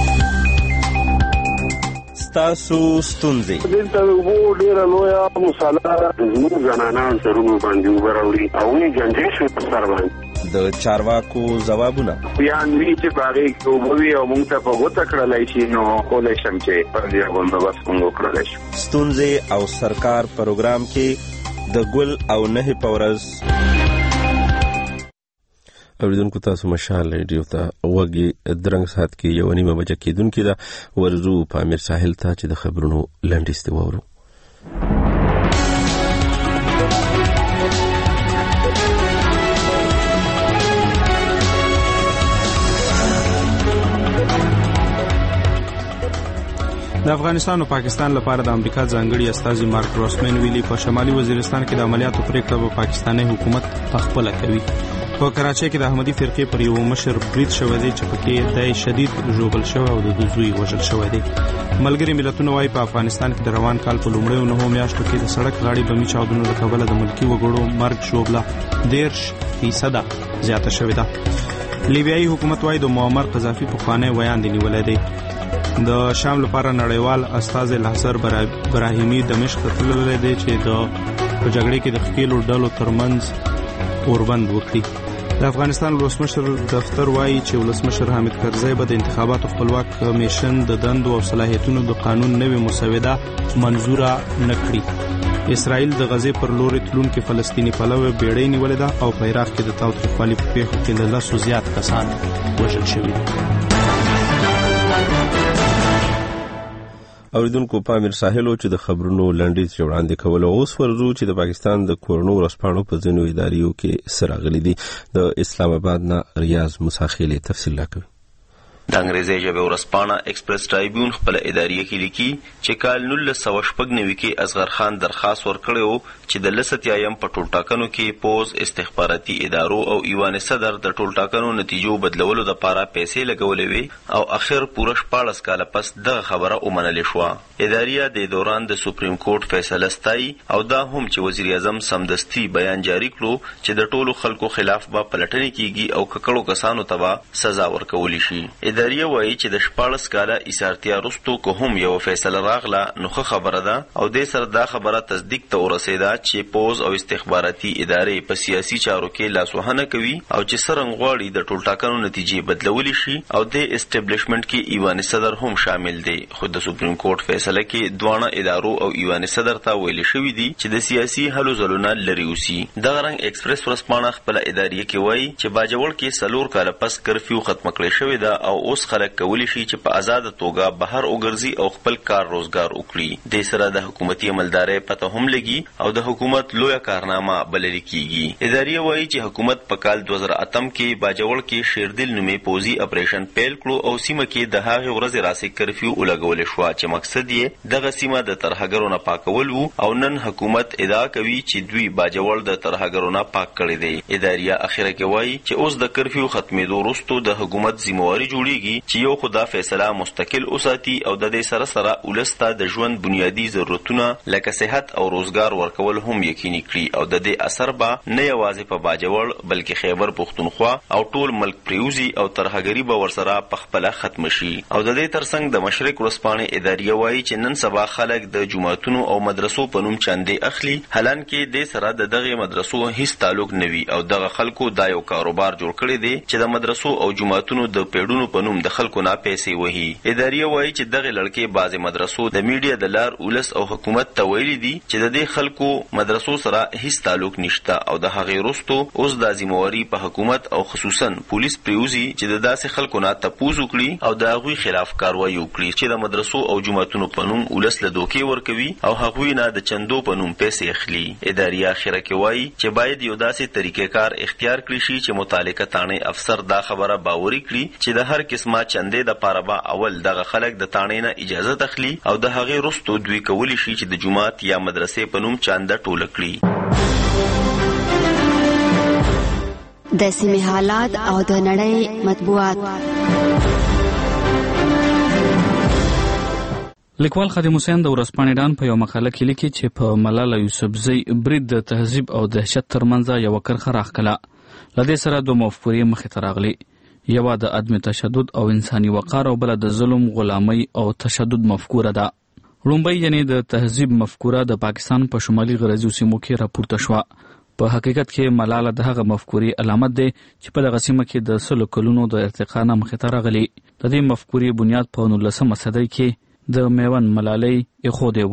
S1: ستاسو ستونزې
S27: دلته وو ډېره لویه مساله زموږ زنانان سرونو باندې اوبه راوړي او یې جنجې شوې په سر باندې
S1: د چارواکو ځوابونه
S27: بیان وی چې په هغې کې اوبه وي او موږ ته په غوڅه کړلی شي نو کولی شم چې پر دې بندوبست موږ وکړلی شو.
S1: ستونزې او سرکار پروګرام کې د ګل او نه په ورځ. اوریدونکو تاسو مشال ریډیو ته وګي درنګ سات کې یو نیمه بجه کېدونکې ده. ورزو پامیر ساحل ته چې د خبرونو لنډیسته وورو.
S3: د افغانستان او پاکستان لپاره د امریکا ځانګړي استازي مارک روسمن ویلي په شمالي وزیرستان کې د عملیاتو پریکړه په پاکستاني حکومت خپله کوي. په کراچۍ کې د احمدي فرقې پر یو مشر برید شوی دی چې پکې د شدید ژوبل شوی او د دوی وژل شوی دی. ملګري ملتونه وايي په افغانستان کې د روان کال په لومړیو 9 میاشتو کې د سړک غاړې بمي چاودنو له کبله د ملکي وګړو مرګ شوبله 10% زیاته شوې ده. لیبیایي حکومت وايي د معمر قذافي پخوانی ویان دی نیولای دی. د شام لپاره نړیوال استازي لحظر براهیمي دمشق ته تللی دی چې د جګړې کې د خپلو ډلو ترمنځ اوربند وکړي. د افغانستان ولسمشر دفتر وايي چې ولسمشر حامد کرزی به د انتخاباتو خپلواک کمیشن د دندو او صلاحیتونو د قانون نوې مسوده منظوره نکړي. اسرائیل د غزې پر لوري تلونکي فلسطینی پلوه بیړۍ نیولې ده او په عراق کې د تاوتریخوالي په پیښو کې له 10 زیات کسان وژل شوي دي.
S1: اوریدونکو پامیر ساحلو چې د خبرونو لنډیز وړاندې کول. اوس ورزو چې د پاکستان د کورونو ورسپاڼو په ځینو اداریو کې سراغلي دي. د اسلام آباد نه ریاض مساخیلی تفصیل راکوي.
S9: د انګریزي ژبې ورسپانه ایکسپریس ټرایبیون خپل اداریه کې لیکي چې کال 1999 کې اصغر خان درخواست ورکړی و چې د لساتیایم په ټولټاکنو کې پوز استخباراتي ادارو او ایوان صدر د ټولټاکنو نتیجو بدلولو لپاره پیسې لګولې وي او اخر پوره 14 کال پس دغه خبره ومنل شو. اداریه د دوران د سپریم کورټ فیصله ستایي او دا هم چې وزیر اعظم سمدستي بیان جاری کړو چې د ټولو خلکو خلاف به پلټنې کیږي او ککړو کسانو ته به سزا ورکول شي. اداریه وایي چې د 14 کاله ایثارتیا رستو کو هم یو فیصله راغله نو خبره ده او د سر دا خبره تصدیق ته ورسېده چې پوز او استخباراتي ادارې په سیاسي چارو کې لاسوهنه کوي او چې څرنګه غواړي د ټولټاکنو نتیجې بدلول شي او د اسټابلیشمنت کې ایوان صدر هم شامل دي. خو د سپریم کورټ فیصله کې دوانه ادارو او ایوان صدر ته ویل شوی دي چې د سیاسي هلو ځلونه لري اوسي. دغه رنګ ایکسپریس ورسپانه خپل اداریه کې وایي چې باجوړ کې 4 کال پس کرفیو ختم کړی شوی ده او اوس خلک کولی شي چې په آزاد توګه بهر وګرځي او خپل کار روزګار وکړي. د سره د حکومتي عملدارۍ پته هم لګي او د حکومت لویه کارنامه بلل کیږي. اداریه وایي چې حکومت په کال 2008 کې باجوړ کې شیردل نومې پوزي اپریشن پیل کړو او سیمه کې د هغه ورځې راسي کرفیو ولګول شو چې مقصد یې دغه سیمه د ترهګرو نه پاکول وو او نن حکومت ادعا کوي چې دوی باجوړ د ترهګرو نه پاک کړی دی. اداریه اخیره کې وایي چې اوس د کرفیو ختمېدو وروسته د حکومت ذمہواری جوړیږي چې یو خدا فیصله مستقل اوساتي او د دې سره سره ولسته د ژوند بنیادی ضرورتونه لکه صحت او روزګار ورکول هم یقیني کړي او د دې اثر به نه یوازې په باجوړ بلکې خیبر پختونخوا او ټول ملک پریوزي او ترهګری به ورسره په خپل ختم شي. او د دې ترڅنګ د مشرق ورسپانه اداریه وایي چې نن سبا خلک د جماعتونو او مدرسو په نوم چاندې اخلي حالان کې د سره دغه مدرسو هیڅ تعلق نوي او دغه خلکو دا یو کاروبار جوړ کړی دی چې د مدرسو او جماعتونو د پیډونو په نوم د خلکو نه پیسې وهي. اداریه وایي چې دغه لړکې بعضې مدرسو د میډیا د لار ولس او حکومت ته ویلي دي چې د دې خلکو مدرسو سره هیڅ تعلق نشته او د هغې وروستو اوس دا ذمہواري په حکومت او خصوصا پولیس پریوزي چې د داسې خلکو نه تپوس وکړي او د هغوی خلاف کاروایي وکړي چې د مدرسو او جماعتونو په نوم ولس له دوکې ورکوي او هغوی نه د چندو په نوم پیسې اخلي. اداریه اخره کې وایي چې باید یو داسې طریقې کار اختیار کړی شي چې متعلقه تانې افسر دا خبره باوري کړي چې د هر قسمه چندې د پاره به اول دغه خلک د تانې نه اجازه تخلي او د هغې وروستو دوی کولی شي چې د جماعت یا مدرسې په نوم چانده ټوله کړي.
S10: د سیمې حالات او د نړۍ مطبوعات.
S11: لیکوال خادم حسین د ورځپاڼې ډان په یو مقاله کې لیکي چې په ملاله یوسفزۍ برید د تهذیب او دهشت ترمنځ یو کرښه راښکله. له دې سره دوه مفکورې مخې ته راغلي، یوه د عدم تشدد او انساني وقار او بله د ظلم، غلامۍ او تشدد مفکوره ده. لومړی یعنی د تهذیب مفکوره د پاکستان په شمالي غربي سیمو کې راپورته شوه. په حقیقت کې ملاله د هغه مفکورې علامت دی چې په دغه سیمه کې د 100 کلونو د ارتقا نه مخې ته راغلي. د دې مفکورې بنیاد په 19مه صدۍ کې د میوند ملالۍ ایښودی و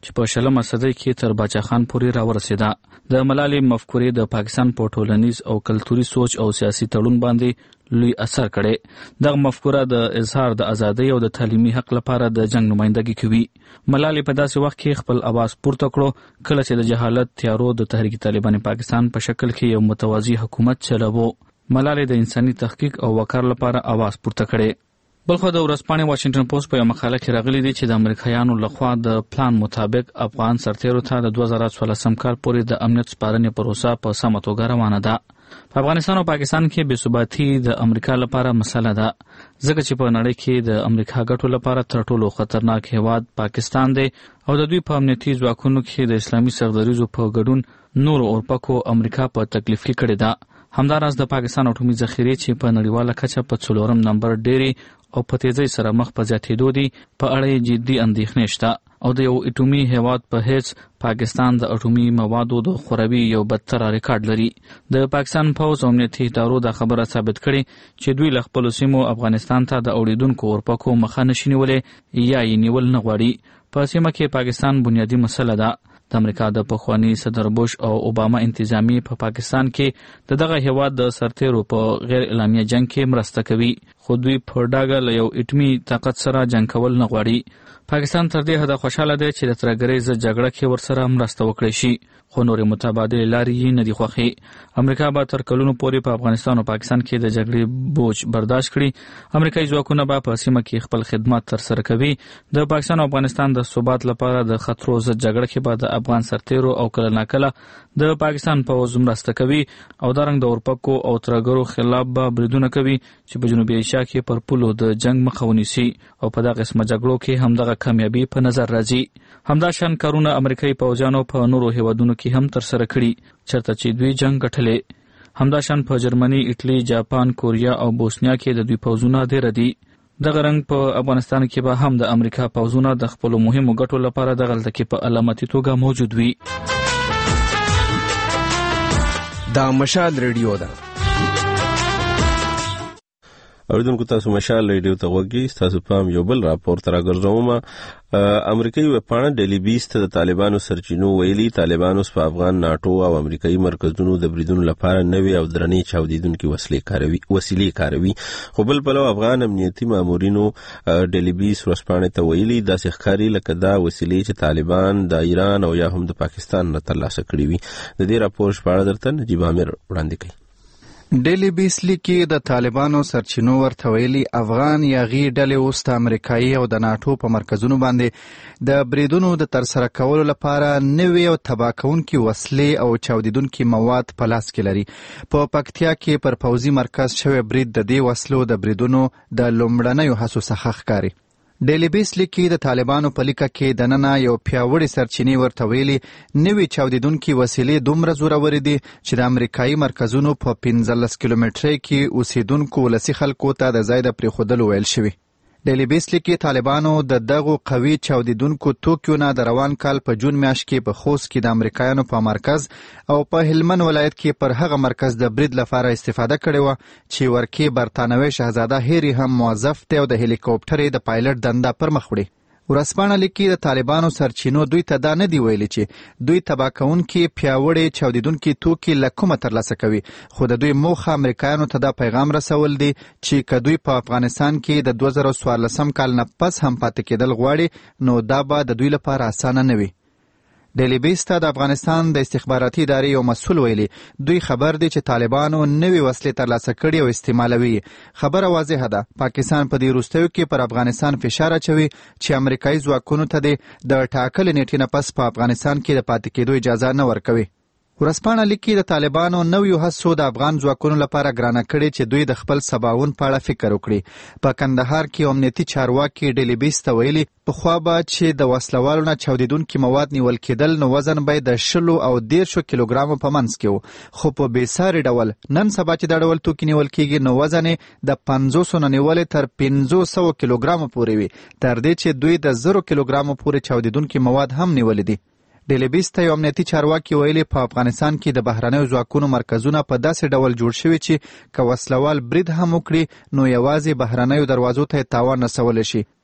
S11: چې په 20مه صدۍ کې تر باچا خان پورې راورسېده. د ملالۍ مفکورې د پاکستان په ټولنیز او کلتوري سوچ او سیاسي تړون باندې لوی اثر کړي. دغه مفکوره د اظهار د ازادۍ او د تعلیمي حق لپاره د جنگ نمائندګي کوي. ملالۍ په داسې وخت کې خپل اواز پورته کړو کله چې د جهالت تیارو د تحریک طالبان پاکستان په شکل کې یو متوازی حکومت چلاوه. ملالۍ د انساني تحقیق او وقار لپاره اواز پورته کړي. بلخو د ورځپاڼې واشنگټن پوسټ په یو مقاله کې راغلي دي چې د امریکایانو لخوا د پلان مطابق افغان سرتیرو ته د 2014 کال پورې د امنیت سپارنې پروسه په سمه توګه روانه ده. په افغانستان او پاکستان کې بې ثباتي د امریکا لپاره مسله ده، ځکه چې په نړۍ کې د امریکا ګټو لپاره تر ټولو خطرناک هیواد پاکستان دی او د دوی په امنیتي ځواکونو کې د اسلامي سرتیرو په ګډون نورو اورپکو امریکا په تکلیف کې کړې ده. همداراز د پاکستان اټومي ذخیرې چې په نړیواله کچه په 4م نمبر ډېرې او په تیزۍ سره مخ په زیاتېدو دي په اړه یې جدي اندېښنې شته او د یو اټومي هیواد په هیڅ پاکستان د اټومي موادو د خوروي یو بدتر ریکارډ لري. د پاکستان پوځ او امنیتي ادارو دا خبره ثابت کړي چې دوی له خپلو سیمو افغانستان ته د اوړېدونکو اورپکو مخه نشي نیولی یا یې نیول نه غواړي. په سیمه کې پاکستان بنیادي مسله ده. د امریکا د پخوانی صدر بوش او اوباما انتظامی په پاکستان کې دغه هیواد د سرتیرو په غیر اعلامیه جنگ کې مرسته کوي، خو دوی په ډاګه له یو اټومي طاقت سره جنگ کول نه غواړي. پاکستان تر دې حده خوشاله دی چې د ترهګرۍ ضد جګړه کې ورسره مرسته وکړي شي، خو نورې متبادلې لارې یې نه دي خوښې. امریکا به تر کلونو پورې په افغانستان او پاکستان کې د جګړې بوج برداشت کړي. امریکایي ځواکونه به په سیمه کې خپل خدمات ترسره کوي. د پاکستان او افغانستان د ثبات لپاره د خطرو ضد جګړه کې به د افغان سرتیرو او کله ناکله د پاکستان پوځ مرسته کوي او دارنګ د اورپکو او ترهګرو خلاف به بریدونه کوي چې په جنوبي ایشیا کې پر پولو د جنگ مخه ونیسي او په دغه قسمه جګړو کې همدغه کامیابي په نظر راځي. همدا شان کارونه امریکایي پوځیانو په نورو هیوادونو کې هم ترسره کړي چېرته چې دوی جنگ ګټلی. همدا شان په جرمني، ایټلي، جاپان، کوریا او بوسنیا کې د دوی پوځونه ډېر دي. دغه رنګ په افغانستان کې به هم د امریکا پوځونه د خپلو مهمو ګټو لپاره دغلته کې په علامتي توګه موجود وي.
S12: دا مشال ریډیو ده.
S1: اوریدونکو تاسو مشال ریډیو ته غوږی. تاسو پام یو بل راپورټ راګرځوم. امریکایي وپاڼه ډیلی بیست د طالبانو سرچینو ویلي طالبانو په افغان ناټو او امریکایي مرکزونو د بریدونو لپاره نوې او درنې چاودیدونکي وسیلې کاروي. خو بل پلو افغان امنیتي مامورینو ډیلی بیست ورځپاڼې ته ویلي داسې ښکاري لکه دا وسیلې چې طالبان د ایران او یا هم د پاکستان نه ترلاسه کړي وي. د دې راپور په اړه درته نجیب عامر وړاندې کوي.
S14: ډیلی بیسلی کې د طالبانو سرچینو ورته ویلي افغان یاغي ډلې اوس د امریکایي او د ناټو په مرکزونو باندې د بریدونو د ترسره کولو لپاره نوې او تباه کوونکي وسلې او چاودیدونکي مواد په لاس کې لري. په پکتیا کې پر پوځي مرکز شوی برید د دې وسلو د بریدونو د لومړنیو هڅو څخه ښکاري. ډیلی بیسلی کې د طالبانو په لیکه کې دننه یو پیاوړي سرچینې ورته ویلي نوې چاودیدونکي وسیلې دومره زورورې دي چې د امریکایي مرکزونو په 15 کیلومترۍ کې اوسیدونکو ولسي خلکو ته د ځای د پرېښودلو ویل شوي. ډیلی بیسلی کې طالبانو د دغو قوي چاودیدونکو توکیو نه د روان کال په جون میاشت کې په خوست کې د امریکایانو په مرکز او په هلمند ولایت کې پر هغه مرکز د برید لپاره استفاده کړې وه چې ورکې برطانوي شهزاده هیری هم موظف دی او د هلیکوپټرې د پایلټ دنده پر مخ وړي. ورځپاڼه لیکي د طالبانو سرچینو دوی ته دا نه دی ویلي چې دوی تباه کوونکي پیاوړي چاودیدونکي توکي له کومه ترلاسه کوي، خو د دوی موخه امریکایانو ته دا پیغام رسول دی چې که دوی په افغانستان کې د 2014 کال نه پس هم پاتې کېدل غواړي نو دا به د دوی لپاره اسانه نه وي. ډیلی بیست د افغانستان د استخباراتي ادارې یو مسؤل ویلي دوی خبر دي چې طالبانو نوې وسلې ترلاسه کړي او استعمالوي. خبره واضحه ده پاکستان په دې وروستیو کې پر افغانستان فشار اچوي چې امریکایي ځواکونو ته د ټاکلې نیټې نه پس په افغانستان کې د پاتې کېدو اجازه نه ورکوي. ورځپاڼه لیکي د طالبانو نویو هڅو د افغان ځواکونو لپاره ګرانه کړې چې دوی د خپل سباوون په اړه فکر وکړي. په کندهار کې امنیتي چارواکي ډیلی بیست ته ویلي پخوا به چې د وسلوالو نه چاودیدونکي مواد نیول کېدل نو وزن به د 10 او 13 کیلوګرامو په منځ کې و، خو په بېساري ډول نن سبا چې دا ډول توکي نیول کېږي نو وزن د 500 نه نیولې تر 500 کیلوګرامو پورې وي، تر دې چې دوی د 0 کیلوګرامو پورې چاودیدونکي مواد هم نیولې دي. ډیلی بیست یو امنیتي چارواکي ویلي په افغانستان کې د بهرنیو ځواکونو مرکزونه په داسې ډول جوړ شوي چې که وسلوال برید هم وکړي نو یوازې بهرنیو دروازو ته تاوان رسولی شي.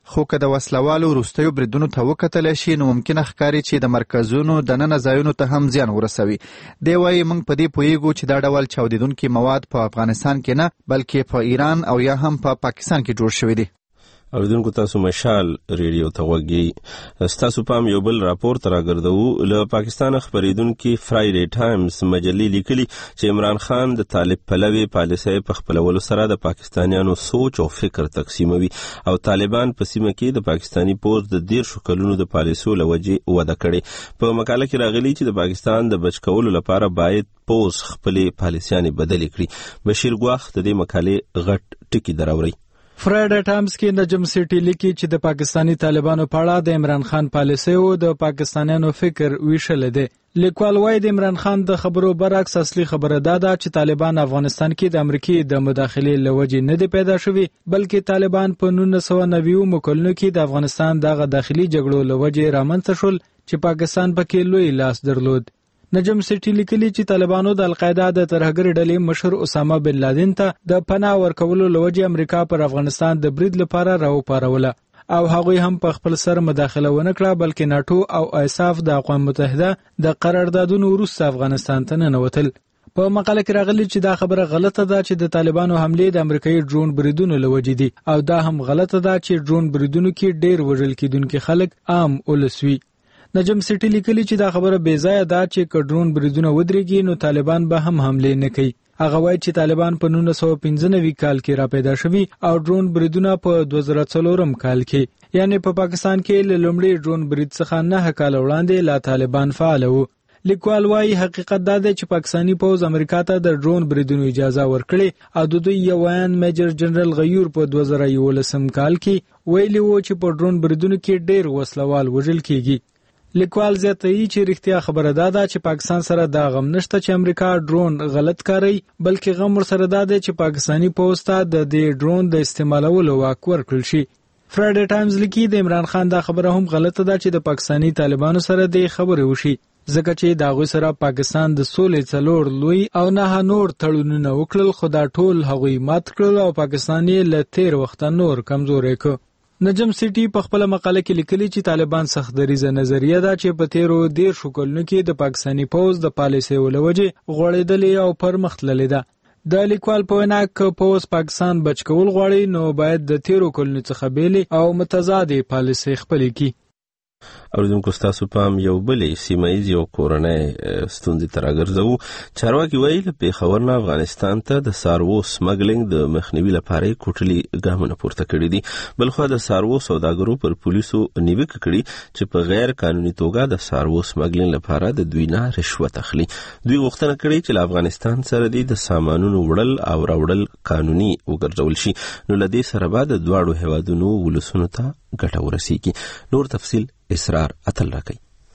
S14: خو که د وسلوالو وروستیو بریدونو ته وکتلی شي نو ممکنه ښکاري چې د مرکزونو دننه ځایونو ته هم زیان ورسوي. دی وایي موږ په دې پوهیږو چې دا ډول چاودېدونکي مواد په افغانستان کې نه بلکې په ایران او یا هم په پاکستان کې جوړ شوي دي.
S1: اوریدونکو تاسو مشال ریډیو ته غوږی. ستاسو پام یو بل راپور ته راګرځوو. له پاکستان خبریدونکي فرایډي ټایمز مجلې لیکلي چې عمران خان د طالب پلوي پالیسۍ په خپلولو سره د پاکستانیانو سوچ او فکر تقسیموي او طالبان په سیمه کې د پاکستاني پوځ د 10 کلونو د پالیسو له وجې وده کړې. په مقاله کې راغلي چې د پاکستان د بچ کولو لپاره باید پوځ خپلې پالیسیانې بدلې کړي. بشیر ګواخ د دې مقالې غټ ټکی دراوړي.
S13: فرایډي ټایمز کې نجم سیټي لیکي چې د پاکستانی طالبانو په اړه د عمران خان پالیسي او د پاکستانیانو فکر ویشل دي. لیکوال وايي د عمران خان د خبرو برعکس اصلي خبره دا ده چې طالبان افغانستان کې د امریکای د مداخلې لوجې نه دی پیدا شوی بلکې طالبان په 1990 کلونو کې د افغانستان دغه داخلي جګړو لوجې رامنځته شول چې پاکستان پکې لوی لاس درلود. نجم سیټي لیکلي چې طالبانو د القاعده د ترهګر ډلې مشر اسامه بن لادن ته د پناه ورکولو لوجې امریکا پر افغانستان د برید لپاره راوپاروله او هغوی هم په خپل سر مداخله ونه کړه بلکې ناتو او ایساف د اقوام متحده د قراردادونو وروسته افغانستان ته ننوتل. په مقاله کې راغلي چې دا خبره غلطه ده چې د طالبانو حملې د امریکایي ډرون بریدونو لوجې دي او دا هم غلطه ده چې ډرون بریدونو کې ډیر وژل کیدونکي خلک عام ولسوي. نجم سیټي لیکلي چې دا خبره بې ځایه ده چې که ډرون بریدونه ودرېږي نو طالبان به هم حملې نه کوي. هغه وایي چې طالبان په 1995 کال کې را پیدا شوي او ډرون بریدونه په 2004 کال کې یعنی په پاکستان کې له لومړي ډرون برید څخه 9 کال وړاندې لا طالبان فعال وو. لیکوال وايي حقیقت دا دی چې پاکستانی پوځ امریکا ته د ډرون بریدونو اجازه ورکړي او د دوی یو ویان میجر جنرال غیور په 2011 کال کې ویلي وو چې په ډرون بریدونو کې ډیر وسلوال وژل کیږي. لیکوال زیاتوي چې رښتیا خبره ده چې پاکستان سره دا غم نشته چې امریکا ډرون غلط کاری بلکې غم ورسره ده چې پاکستانی پوځ ته د دې ډرون د استعمالولو واک ورکړل شي. فرایډي ټایمز لیکي د عمران خان دا خبره هم غلطه ده چې د پاکستانی طالبانو سره د خبرې وشي ځکه چې دا غوي سره پاکستان د سولې څلور لوی او نه نور تړونونه وکړل خو دا ټول هغوی مات کړل او پاکستان یې له تیر وخت نور کمزورې کړ. نجم سیټي په خپل مقاله کې لیکلي چې طالبان سخت دریزه نظریه ده چې په تیرو 10 کلونو کې د پاکستانی پوځ د پالیسۍ ولوجې غوړېدلې او پرمختللې ده. د لیکوال په وینا که پوځ پاکستان بچ کول غواړي نو باید د تیرو کلونو څخه بیلې او متضادې پالیسۍ خپلې کړي.
S1: اوریدونکو ستاسو پام یو بلې سیمایي یو کورنۍ ستونزې ته راګرځوو. چارواکي وایي له پېښور نه افغانستان ته د څاروو سمګلینګ د مخنیوي لپاره یې کوټلي ګامونه پورته کړي دي. بلخوا د څاروو سوداګرو پر پولیسو نیوکه کړي چې په غیر قانوني توګه د څاروو سمګلینګ لپاره د دوی نه رشوت اخلي. دوی غوښتنه کړې چې له افغانستان سره د سامانونو وړل او راوړل قانوني وګرځول شي نو له دې سره به د دواړو هیوادونو ولسونو ته ګټه ورسیږي. نور تفصیل اسرار اتل راکړي.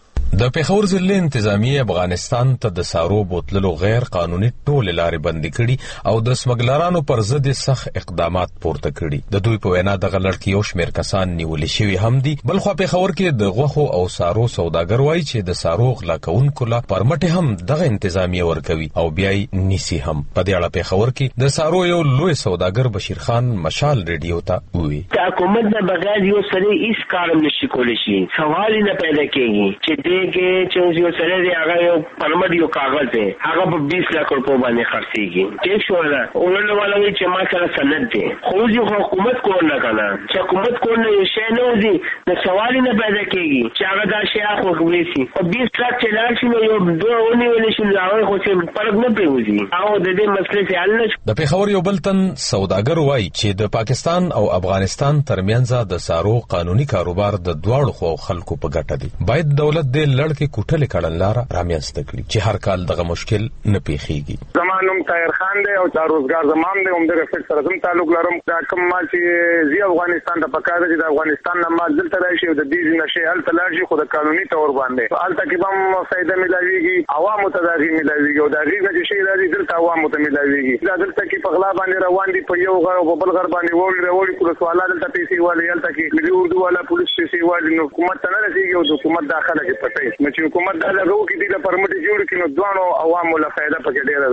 S15: د پېښور ضلع انتظامیه افغانستان ته د سارو بوتللو غیر قانوني ټول لارې بندي کړي او د سمګلرانو پر ضد سخت اقدامات پورته کړي. د دوی په وینا دغه لړ یو شمېر کسان نیول شوي هم دي. بلخوا پېښور کې د غوښو او سارو سوداګر وایي چې د سارو غلا کوونکو لا پرمټ هم دغه انتظامیه ورکوي او بیا یې نیسي هم. په دې اړه پېښور کې د سارو یو لوی سوداګر بشیر خان مشال ریډیو ته وویل
S16: حکومت نه بغیر یو سره هیڅ کار نشي کولی شي. سوال نه پیدا کېږي چې چې یو سره دی هغه یو پرمټ یو کاغذ دی هغه په 20 لک روپو باندې خرڅېږي. ټیک شو نه اولنه والا وی چې ما سره سند دی خو یو حکومت کول نه کنه چې حکومت کول نه شي نه وځي د سوال نه پیدا کېږي چې هغه دا شی خو کوي او 20 لک چې لاړ شي نو یو دوه ونی ولې شي هغه خو چې فرق نه پیوځي او د دې مسلې حل نشي.
S15: د پېښور یو بل تن سوداګر وایي چې د پاکستان او افغانستان ترمنځ د سارو قانوني کاروبار د دواړو خو خلکو په ګټه دی. باید دولت د لړ کې کوټلې کړنلاره رامنځته کړي چې هر کال دغه مشکل نه پیښیږي.
S17: زمانوم طاهر خان دی او چار روزګار زمام دی هم دغه سره زم تعلق لرم. دا کوم مال چې زی افغانستان ته پکاره دي د افغانستان نه مال دلته راشي او د دې نشي هلته لارشي خو د قانوني تور باندې هلته کې به فائدہ ملایويږي عوامو ته دغه ملایويږي او دغه چې شي راځي دلته عوامو ته ملایويږي. دا دلته کې په غلا باندې روان دي په یو غو په بل غر باندې وړي کول سوالات دلته پیسې والی هلته کې ملي اردو والا پولیس پیسې والی نو حکومت نه رسیږي او حکومت داخله کې پټي نو چې حکومت دا غو کې د پرمټ جوړ کینو دوانو عوامو له فائدہ پکې ډیره ده. هم د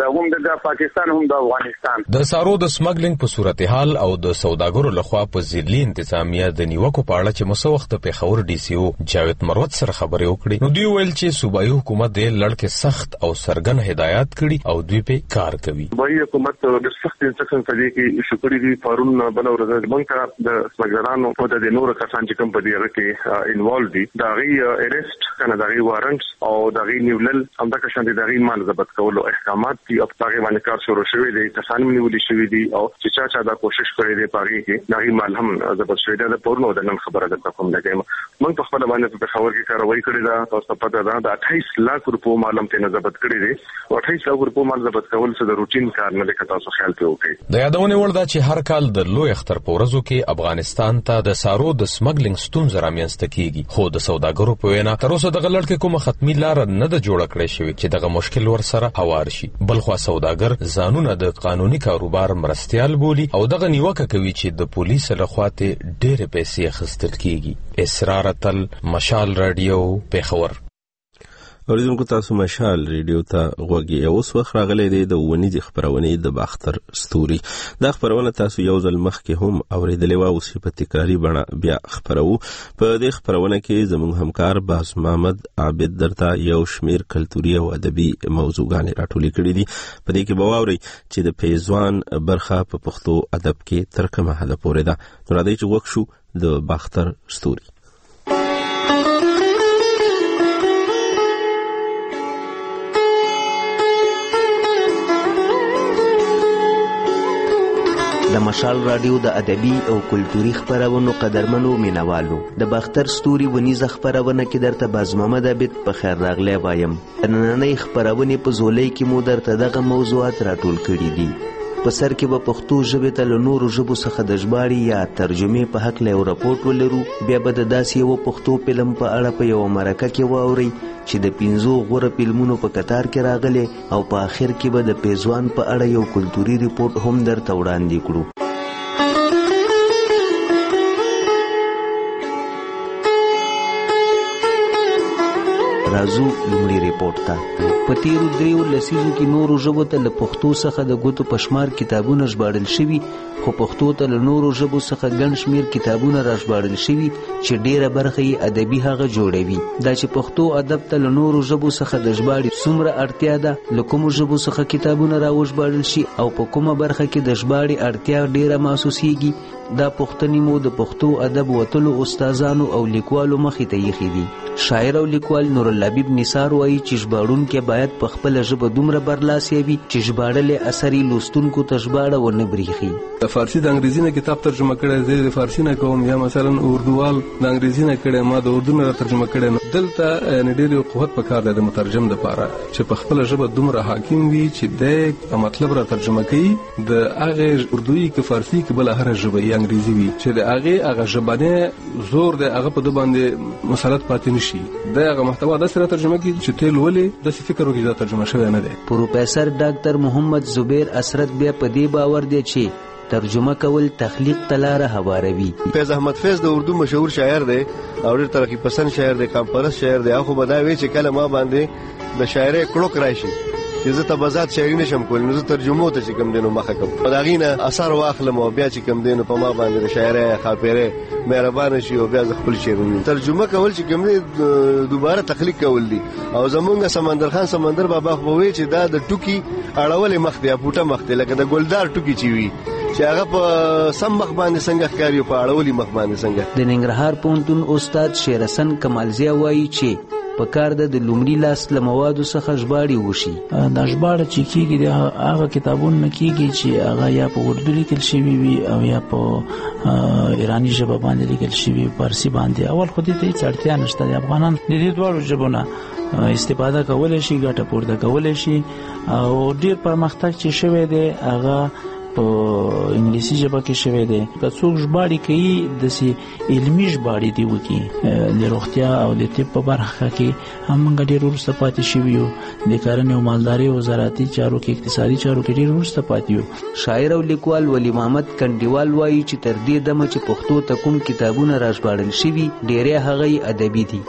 S17: د پاکستان هم د افغانستان.
S15: د سارو د سمګلینګ په صورتحال او د سوداګرو لخوا په ځلي انتظامیه د نیوکو په اړه چې مسو وخت په خبر ډي سي او جاوید مروت سره خبرې وکړي، نو دوی ویل چې صوبایي حکومت د لړکې سخت او سرګن هدایت کړي او دوی په کار کوي.
S27: صوبایي حکومت د سخت انسټرکشن په دې کې شکرې دي فارون بل ورځ بنکا د سمګلرانو او د نور کسان چې کوم په دې کې انوالو دي دا غي اریسټ کنه دا غي وارنټس او دا غي نیولل هم دا کشان دي دا غي مال ضبط کولو احکامات دي او هغه باندې کار شروع شوی دی، کسان نیولې شوی دي او چې چا دا کوشش کړی دی پاره کې دا غي مال هم ضبط شوی دی. د پورنو د نن خبره ده کوم لګیم موږ په خپل باندې په خبر کې کاروایی کړې ده تاسو په پته ده د 28 لک روپو مال هم ته ضبط کړی دی او 28 لک روپو مال ضبط کول څه د روټین کار نه لکه تاسو خیال ته وکړئ.
S15: د یادونه وړ ده چې هر کال د لوی اختر په ورځو کې افغانستان ته د سارو د سمګلینګ ستونزې رامنځته کیږي، خو د سوداګرو په وینا تر اوسه د غلط کې کومه ختمي لار نه ده جوړه کړې شوې چې دغه مشکل ورسره هوار شي. بلخو سوداګر ځانونه د قانوني کاروبار مرستيال بولي او دغه نیوکه کوي چې د پولیسو لخوا ته ډېر پیسې اخیستل کیږي. اسرار تل مشال رادیو پیښور.
S1: اوریدونکو تاسو مشال ریډیو ته غوږی اوس وخت راغلی دی د ونیزي خبرونه د باختر ستوري. دا خبرونه تاسو یو ځل مخکې هم اوریدلې و او په تکراری بڼه بیا خبرو. په دې خبرونه کې زموږ همکار باز محمد عابد درته یو شمیر کلتوري او ادبي موضوعګانې راټولې کړې دي. په دې کې به واورئ چې د پیزوان برخه په پښتو ادب کې تر کومه حده پورې ده. نو راځئ چې وګورو شو د باختر ستوري.
S6: د مشال رادیو د ادبي او کلتوري خبرونو قدرمنو مینوالو، د باختر ستوري ونیزه خبرونه کې درته باز محمد عابد په خیر راغلی وایم. نننۍ خبرونه په زولۍ کې مو درته دغه موضوعات راټول کړي دي. په سر کې به پښتو ژبې ته له نورو ژبو څخه د ژباړې یا ترجمې په حق له یو راپورټ ولرو. بیا به د داسې یو پښتو فلم په اړه په یو مرکه کې واورئ چې د 15 غوره فلمونو په قطار کې راغلي او په آخر کې به د پیزوان په اړه یو کلتوري ریپورت هم درته وړاندې کړو. رازو لومړی ریپورت ته. په تیرو 3 لسیزو کې نورو ژبو ته له پښتو څخه د ګوتو په شمار کتابونه ژباړل شوي، خو پښتو ته له نورو ژبو څخه ګڼ شمیر کتابونه را ژباړل شوي چې ډیره برخه یې ادبي هغه جوړوي. دا چې پښتو ادب ته له نورو ژبو څخه د ژباړې څومره اړتیا ده، له کومو ژبو څخه کتابونه را وژباړل شي او په کومه برخه کې د ژباړې اړتیا ډیره محسوسیږي، دا پوښتنې مو د پښتو ادب وتلو استادانو او لیکوالو مخې ته ایښي دي. شاعر او لیکوال نور الحبیب نثار وایي چې ژباړونکی باید په خپله ژبه دومره برلاسي وي چې ژباړلې اثر یې لوستونکو ته ژباړه ونه بریښي.
S2: د فارسي د انګریزي نه کتاب ترجمه کړی دی، د فارسي نه کوم یا مثلا اردووال د انګریزي نه کړی، ما د اردو نه ترجمه کړی. دلته یعنې ډېر قوت پکار دی د مترجم دپاره چې په خپله ژبه دومره حاکم وي چې د مطلب را ترجمه کوي د هغې اردویي که فارسي که بله هره ژبه یې انګریزي وي چې د هغې ژبنی زور دی هغه په ده باندې مسلط پاتې نشي. د هغه محتوا داسې را ترجمه کړي چې ته لولې داسې فکر وکړي دا ترجمه شوی نه دی.
S6: پروفیسر ډاکټر محمد زبیر اسرت بیا په دې باور دی چې ترجمه کول تخلیق ته لاره هواروي.
S18: فیض احمد فیض د اردو مشهور شاعر دی او ډېر ترقي پسند شاعر دی، کامپرس شاعر دی. خو به دا وایي چې کله ما باندې د شاعرۍ کړوک راشي چې زه تبازات شاعري نشم کولی، نو زه ترجمو ته چې کوم دی نو مخه کوم او د هغې نه اثر واخلم او بیا چې کوم دی نو په ما باندې د شاعرۍ خاپیرۍ مهربانه شي او بیا زه خپل شعرونه ترجمه کول چې کوم دی دوباره تخلیق کول دي. او زمونږ سمندر خان سمندر بابا خو وایي چې دا د ټوکي اړولې مخ دی یا پوټه مخ دی، لکه د ګلدار ټوکي چې وي چې هغه په سم مخ باندې څنګه ښکاري او په اړولي مخ باندې څنګه.
S6: د ننګرهار پوهنتون استاد شیر حسن کمالزیه وایي چې په کار د لومړي لاس له موادو څخه ژباړې وشي.
S19: دا ژباړه چې کېږي د هغه کتابونه نه کېږي چې هغه یا په اردو لیکل شوي وي او یا په ایراني ژبه باندې لیکل شوي فارسي باندې. اول خو دې ته هېڅ اړتیا نشته. د افغانان د دې دواړو ژبو نه استفاده کولی شي، ګټه پورته کولی شي او ډېر پرمختګ چې شوی دی هغه په انګلیسي ژبه کې شوی دی. که څوک ژباړې کوي داسې علمي ژباړې دې وکړي. د روغتیا او د طب په برخه کې هم موږ ډېر وروسته پاتې شوي یو. د کرنې او مالدارۍ او زراعتي چارو کې اقتصادي چارو کې ډېر وروسته پاتې یو.
S6: شاعر او لیکوال ولی محمد کنډیوال وایي چې تر دې دمه چې پښتو ته کوم کتابونه را ژباړل شوي ډېری هغه ادبي دي.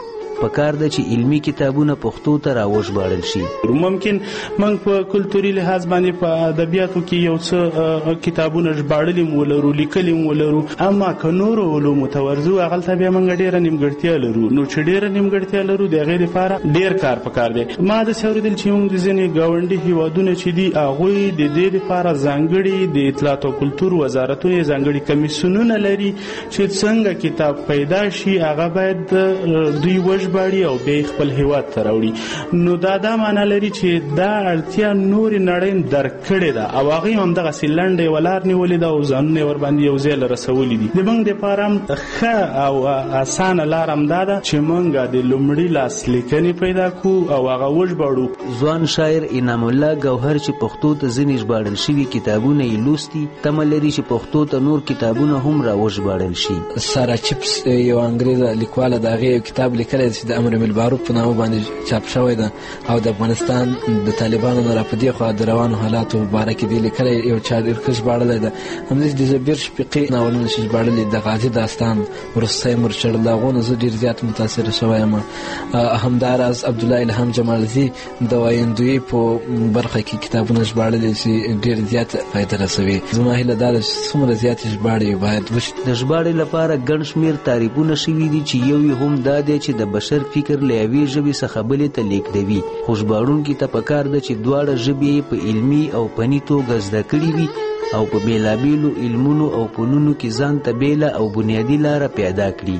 S6: پکار ده چې علمی کتابونه پښتو ته راوژباړل شي.
S4: ممکن موږ په کلتوري لحاظ باندې په ادبیاتو کې یو څه کتابونه ژباړلي ولرو، لیکلي ولرو، اما که نور علوم متورزو هغه بیا موږ ډیره نیمګړتیا لرو. نو چې ډیره نیمګړتیا لرو د غیر لپاره ډیر کار پکار دی. ما د سوریدل چې موږ د ځینې گاونډي هیوادونه چې دي هغه د دې لپاره ځانګړي د اطلاعات او کلتور وزارتونه ځانګړي کمیسیونونه لري چې څنګه کتاب پیدا شي هغه باید دوی وژباړي او بیا خپل هیواد ته راوړي. نو دا معنی لري چې دا اړتیا نور نړۍ درک کړې ده او هغه هم دغه سیلنډ ولار نیولې ده او ځانونه ور باندې یو ځای رسولې دي. د موږ لپاره ښه او اسانه لار هم دا ده چې موږ د لومړي لاس لیکنې پیدا کو او هغه وژباړو.
S6: ځوان شاعر انعام الله ګوهر چې پښتو ته ځینې ژباړل شوي کتابونه یې لوستي، تمه لري چې پښتو ته نور کتابونه هم راوژباړل شي.
S20: سارا چپس یو انګریزه لیکواله د هغې کتاب لیکلی چې د امر بالمعروف په نامه باندې چاپ شوی ده او د افغانستان د طالبانو نه را په دې خوا د روانو حالاتو په باره کې دی لیکلی، یو چا ډېر ښه ژباړلی ده. همداسې د زبیر شفیقي ناولونه چې ژباړلي د غازي داستان وروستی مرچړ د هغو نه زه ډېر زیات متاثره شوی یم. همداراز عبدالله الهام جمالزي د وایندویي په برخه کې کتابونه ژباړلي چې ډېر زیات فایده رسوي. زما هیله دا ده چې څومره زیاتې ژباړې باید وشي.
S6: د ژباړې لپاره ګڼ شمېر تعریفونه شوي دي چې یو یې هم دا دی چې د بشر فکر له یوې ژبې څخه بلې ته لیږدوي. خو ژباړونکي ته پکار ده چې دواړه ژبې په علمي او فني توګه زده کړي وي او په بېلابېلو علمونو او فنونو کې ځان ته بېله او بنیادي لاره پیدا کړي.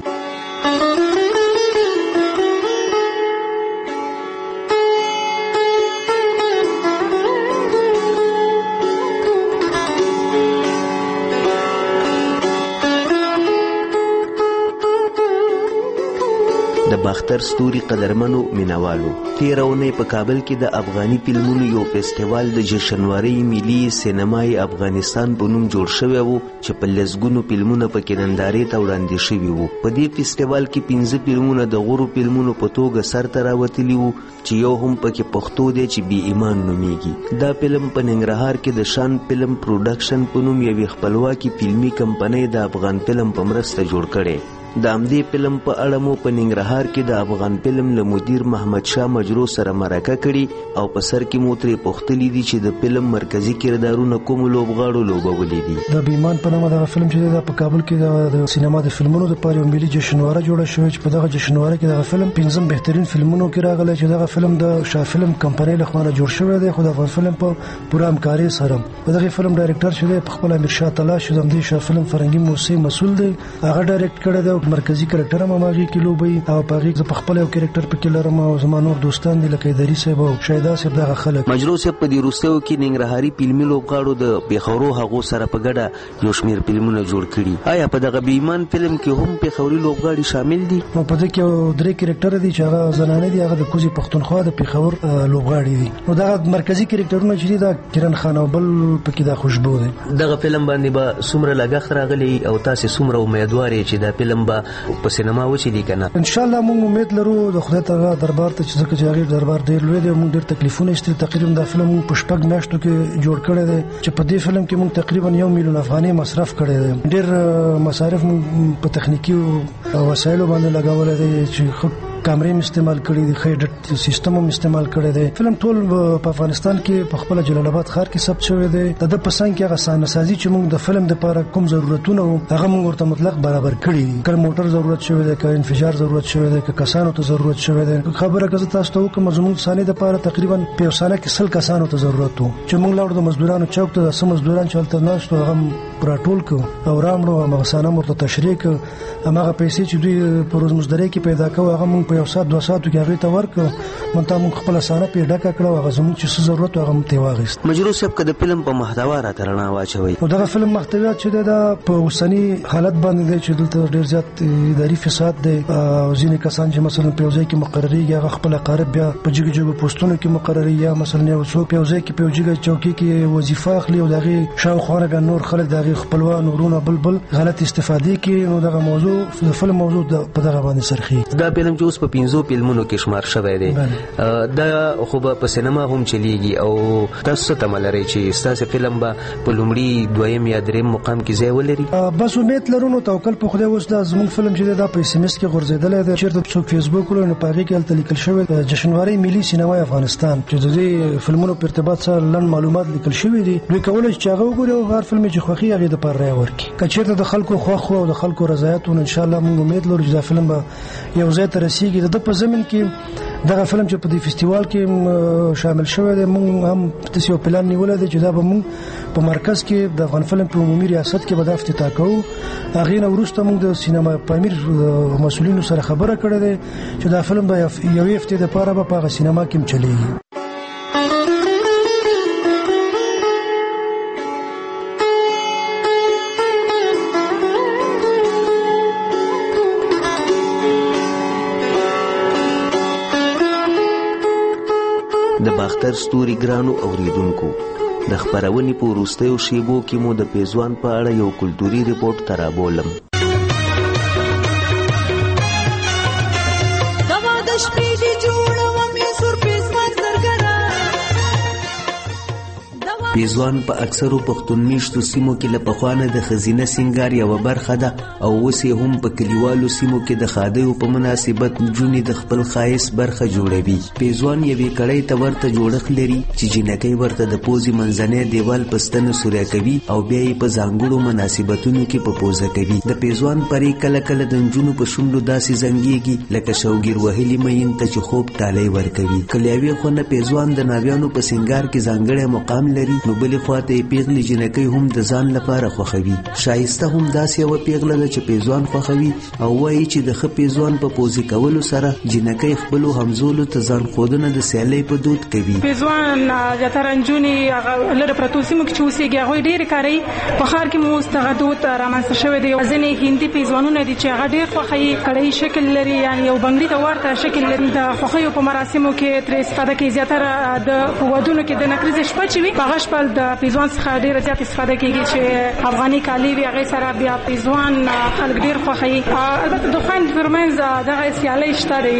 S6: د باختر ستوري قدرمنو مینوالو، تېره اونۍ په کابل کې د افغاني فلمونو یو فیسټیوال د جشنوارۍ ملي سینمای افغانستان په نوم جوړ شوی و چې په لسګونو فلمونه پکې نندارې ته وړاندې شوي وو. په دې فیسټیوال کې 15 فلمونه د غورو فلمونو په توګه سرته راوتلي وو چې یو هم پکې پښتو دی چې بې ایمان نومیږي. دا فلم په ننګرهار کې د شان فلم پروډکشن په نوم یوې خپلواکي فلمي کمپنۍ د افغان فلم په مرسته جوړ کړی. د همدې فلم په اړه مو په ننګرهار کې د افغان فلم له مدیر محمد شاه مجرو سره مرکه کړي او په سر کې مو ترې پوښتلي دي چې د فلم مرکزي کردارونه کومو لوبغاړو لوبولي دي.
S21: د بیمان په نامه دغه فلم چې دی په کابل کې د سینما د فلمونو دپاره یو ملي جشنواره جوړه شوې چې په دغه جشنواره کې دغه فلم 15 بهترین فلمونو کې راغلی چې دغه فلم د شاه فلم کمپنۍ له خوا جوړ شوی دی. خو د افغان فلم په پوره همکارۍ سره په دغه فلم ډایرکټر چې دی په خپل امیر شاه تلاش چې د شاه فلم فرنګي موسیقي مسؤل دی هغه ډایرکټ کړی دی. مرکزی کریکټر ماغي کې لوبي او پاغي په خپل یو کریکټر په کې لرم او زمونږ نور دوستان دي لکه دری صاحب او شهدا صاحب دغه خلک.
S6: مجرو صاحب په دې روسو کې ننګرهاري فلمي لوبغاړو د پیښورو هغو سره په ګډه یو شمېر فلمونه جوړ کړي. آیا په دغه بیمان فلم کې هم پیښوري لوبغاړي شامل دي؟
S21: نو په دې کې درې کریکټر دي چې هغه زنانه دي، هغه د کوزي پښتونخوا د پیښور لوبغاړي دي. نو دغه مرکزی کریکټرونه چې دي دا کرن خان او بل پکې دا خوشبو دي.
S6: دغه فلم باندې به څومره لګښت راغلی او تاسو څومره امیدوار یې چې دا فلم به په سینما وچلی کنه؟
S21: ان شاء الله موږ امید لرو د خدای تعالی دربار ته چې ځکه چې هغه دربار ډیر لوی دی، موږ ډیر تکلیفونه استری. تقریبا دا فلم په شپږ میاشتو کې جوړ کړی دی چې په دې فلم کې موږ تقریبا 1 میلیون افغانۍ مصرف کړی دی. ډیر مصارف په تخنیکی وسایلو باندې لګول دي چې کیمرې استعمال کړي دي، خېډ سیستم هم استعمال کړي دي. فلم ټول په افغانستان کې په خپل جلال آباد ښار کې ثبت شوی دی. د پسند کې هغه سانسازي چې موږ د فلم لپاره کوم ضرورتونه هغه موږ ورته مطلق برابر کړي دي. کله موټر ضرورت شوی دی، کله انفجار ضرورت شوی دی، کله کسانو ته ضرورت شوی دی. خبره که تاسو ته کوم زموږ ثاني لپاره تقریبا په سال کې 100 کسانو ته ضرورت وو چې موږ لاړو د مزدورانو چوک ته د مزدوران چلته ناشته هغه پراټول کو او رامړو هغه سانه مرته تشریک هغه پیسې چې دوی په روز مزدوري کې پیدا کوي هغه موږ په 1 ساعت 2 ساعت کې هغه ته ورکو مونږ هم خپل سانه په ډکه کړو هغه زموږ چې ضرورت هغه ته واغست.
S6: مجرو صاحب کده فلم په محتوا را ترنا واچوي
S21: او دغه فلم محتویات چې د په اوسنی حالت باندې چې دلته ډیر زیات اداري فساد دی او ځینې کسان چې مثلا په ځای کې مقرري هغه خپل قارب بیا په جګ جګ پوسټونو کې مقرري یا مثلا یو څوک په ځای کې په جګ چوکۍ کې وظیفه اخلي او دغه شاوخوا بیا نور خلک دغه خپلوان ورونه بل غلط استفادې کوي، نو دغه موضوع د فلم موضوع په دغه باندې سرخي.
S6: دا فلم چې اوس په 15 فلمونو کې شمار شوی دی، دا خو په سینما هم چلیږي او تاسو ته ملري چې تاسو فلم به په لومړي دویم یا دریم مقام کې ځای ولري.
S21: بس امید لرو نو توکل په خدای. اوس دا زموږ فلم چې دا په SMS کې غورځیدل دی، چیرته څوک فیسبوک ولنه پاره کې الته لیکل شوی جشنواري ملي سینما افغانستان چې د دې فلمونو په ارتباط سره لن معلومات لیکل شوی دي. دوی کولای شي چې هغه وګوري او هر فلم چې خوخي هغه د پر راي ورکړي. کچېرته د خلکو خوښ او د خلکو رضایت، ان شاء الله موږ امید لرو چې دا فلم به یو ځای ته رسیږي. د په زمين کې دغه فلم چې په دې فستیوال کې شامل شوی دی، موږ هم تاسو یو پلان نیولای دی چې دا به موږ په مرکز کې د افغان فلم په عمومي ریاست کې به د افتتاح کوو. هغه نو وروسته موږ د سینما په امیر مسؤلینو سره خبره کړې ده چې دا فلم به یو هفته د پاره به په سینما کې چلیږي.
S6: د باختر ستوري ګرانو اوریدونکو، د خبرونې په وروستیو شیبو کې مو د پیزوان په اړه یو کلتوري ریپورت ترابولم. پیزوان په اکثرو پښتون میشتو سیمو کې له پخوانه د خزینه سنگار یو برخه ده او اوس یې هم په کلیوالو سیمو کې د خادیو په مناسبت نجونې د خپل ښایست برخه جوړوي. پیزوان یوې کړۍ ته ورته جوړښت لري چې جینکۍ ورته د پوزې منځنی دیوال په ستنو سوری کوي او بیا یې په ځانګړو مناسبتونو کې په پوزه کوي. د پیزوان پرې کله کله د نجونو په شونډو داسې زنګېږي لکه شوګیر وهلي مین ته چې خوب ټالۍ ورکوي. کلیاوي خو نه پیزوان د ناویانو په سنگار کې ځانګړی مقام لري، نو بلې خواته یې پیغلې جنکۍ هم د ځان لپاره خوښوي. شایسته هم داسې یوه پیغله ده چې پیزوان خوښوي او وایي چې د ښه پیزوان په پوزې کولو سره جنکۍ خپلو همزولو ته ځان ښودنه د سیالۍ په دود کوي.
S5: پیزوان زیاتره نجونې هغه لرې پرتو سیمو کې چې اوسېږي هغوی ډېرې کاروي. په ښار کې مو اوس دغه دود رامنځته شوی دی. ځینې هندي پیزوانونه دي چې هغه ډېر خوښوي، کړۍ شکل لري، یعنې یو بنګړي ته ورته شکل لري. د خوښیو په مراسمو کې ترې استفاده کوي. زیاتره د ودونو کې د نکریزې شپه چې وي په هغه شپه د پیزوان څخه ډیره زیات استفاده کیږي چې افغاني کالي وي، هغه سره بیا پیزوان خلک ډیر خوښوي. البته د خویندو ترمنځ دغه سیالۍ شته دی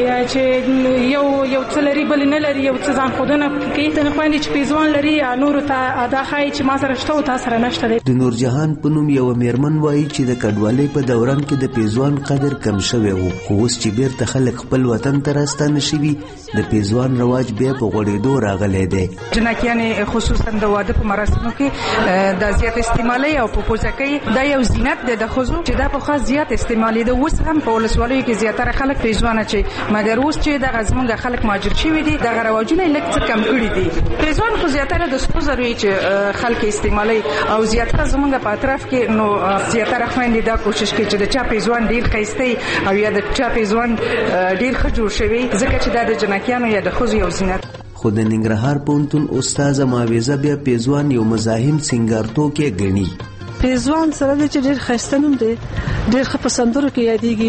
S5: چې یو څه لري بل نه لري، یو څه ځان ښودنه کوي. د خویندې چې پیزوان لري نورو ته دا ښایي چې ما سره شته او تا سره نشته دی.
S6: د نورجهان په نوم یوه میرمن وایي چې د کډوالۍ په دوران کې د پیزوان قدر کم شوی و، خو اوس چې بیرته خلک خپل وطن ته راستانه شوي د پیزوان رواج بیا په غوړېدو راغلی دی.
S7: جنکیانې خصوصا د واده په مراسمو کې د زیات استعمالي او په پوزه کې دا یو زینت دی د ښځو چې دا په خاص زیات استعمالي ده. اوس هم په ولسوالیو کې زیاتره خلک پیزوانه چې مګر اوس چې دغه زمونږ خلک مهاجر شوي دي دغه رواجونه یې لږ څه کم کړي دي. پیزوان خو زیاتره د سپو زرو چې خلک استعمالي او زیاتره زمونږ په اطراف کې نو زیاتره خویندې دا کوشش کوي چې د چا پیزوان ډېر ښایسته او یا د چا پیزوان ډېر ښه جوړ شوی، ځکه چې دا د جنکیانو یا د ښځو یو زینت.
S6: خو د ننګرهار پوهنتون استاده معاویزه بیا پیزوان یو مزاحم سنگارتوکی ګڼي.
S22: پیزوان سره د ډېر ښایسته نوم دی، ډېر ښه په سندرو کې یادېږي،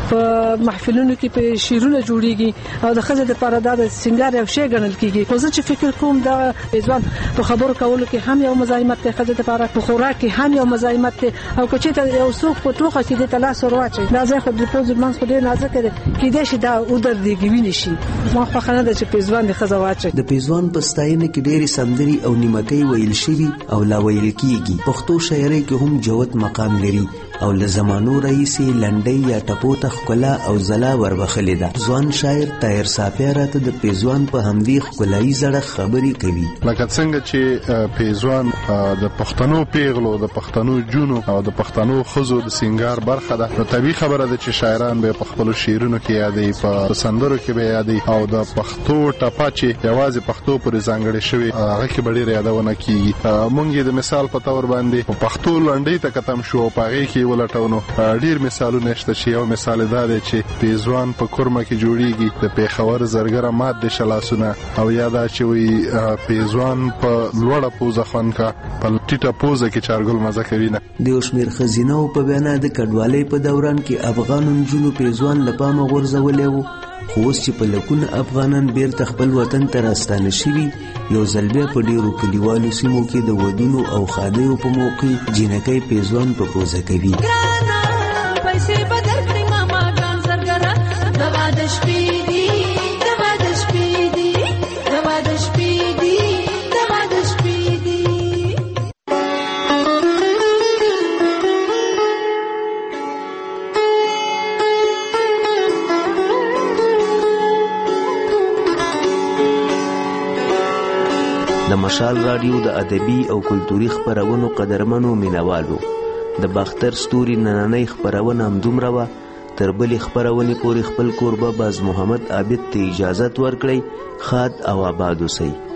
S22: په محفلونو کې په شعرونه جوړېږي او د ښځې دپاره دا د سینګار یو شی ګڼل کېږي. خو زه چې فکر کوم دا پیزوان په خبرو کولو کې هم یو مزاحمت دی، ښځې دپاره په خوراک کې هم یو مزاحمت دی او که چېرته یو څوک په ټوخه کې دې ته لاس ور واچوي، دا ځای خو د پوزې منځ خو ډېر نازکه دی، کېدای شي دا ودرېږي وینې شي. ما خوښه نه ده چې پیزوان د ښځه واچوي.
S6: د پیزوان په ستاینه کې ډېرې سندرې او نیمکۍ ویل شوي او لا ویل کېږي. پښتو شاعرۍ کې هم جوت مقام لري او له زمانو راهیسې لنډۍ یا ټپو ته ښکلا او ځلا وربخلې ده. ځوان شاعر طاهر صافی راته د پیزوان په همدې ښکلایي زړښت خبرې کوي.
S23: لکه څنګه چې پیزوان د پښتنو پیغلو، د پښتنو جونو او د پښتنو ښځو د سینګار برخه ده، نو طبیعي خبره ده چې شاعران به په خپلو شعرونو کې یادوي، په سندرو کې به یادوي او د پښتو ټپه چې یوازې پښتو پورې ځانګړې شوې هغه کې به ډېره یادونه کېږي. موږ یې د مثال په طور باندې په پښتو لنډۍ ته کتم شو او په هغې کې ولټو، نو ډېر مثالونه شته چې یو مثال دا دی چې پیزوان په کورمه کې جوړیږي، د پېښور زرګره مات دي شلاسونه، او یا دا چې وایي پیزوان په لوړه پوزه خوند کا، په ټیټه پوزه کې چارګل مزه کوي نه.
S6: د یو شمېر ښځینهو په وینا د کډوالۍ په دوران کې افغانو نجونو پیزوان له پامه غورځولی و خو اوس چې په لکونه افغانان بیرته خپل وطن ته راستانه شوي یو ځل بیا په ډیرو کلیوالو سیمو کې د ودونو او ښادیو په موقع جینکۍ پیزوان په پوزه کوي. د مشال رادیو د ادبي او کلتوري خپرونو قدرمنو مینوالو د باختر ستوري نننۍ خپرونه همدومره وه. تر بلې خپرونې پورې خپل کوربه باز محمد عابد ته اجازت ورکړئ. ښاد او آباد اوسئ.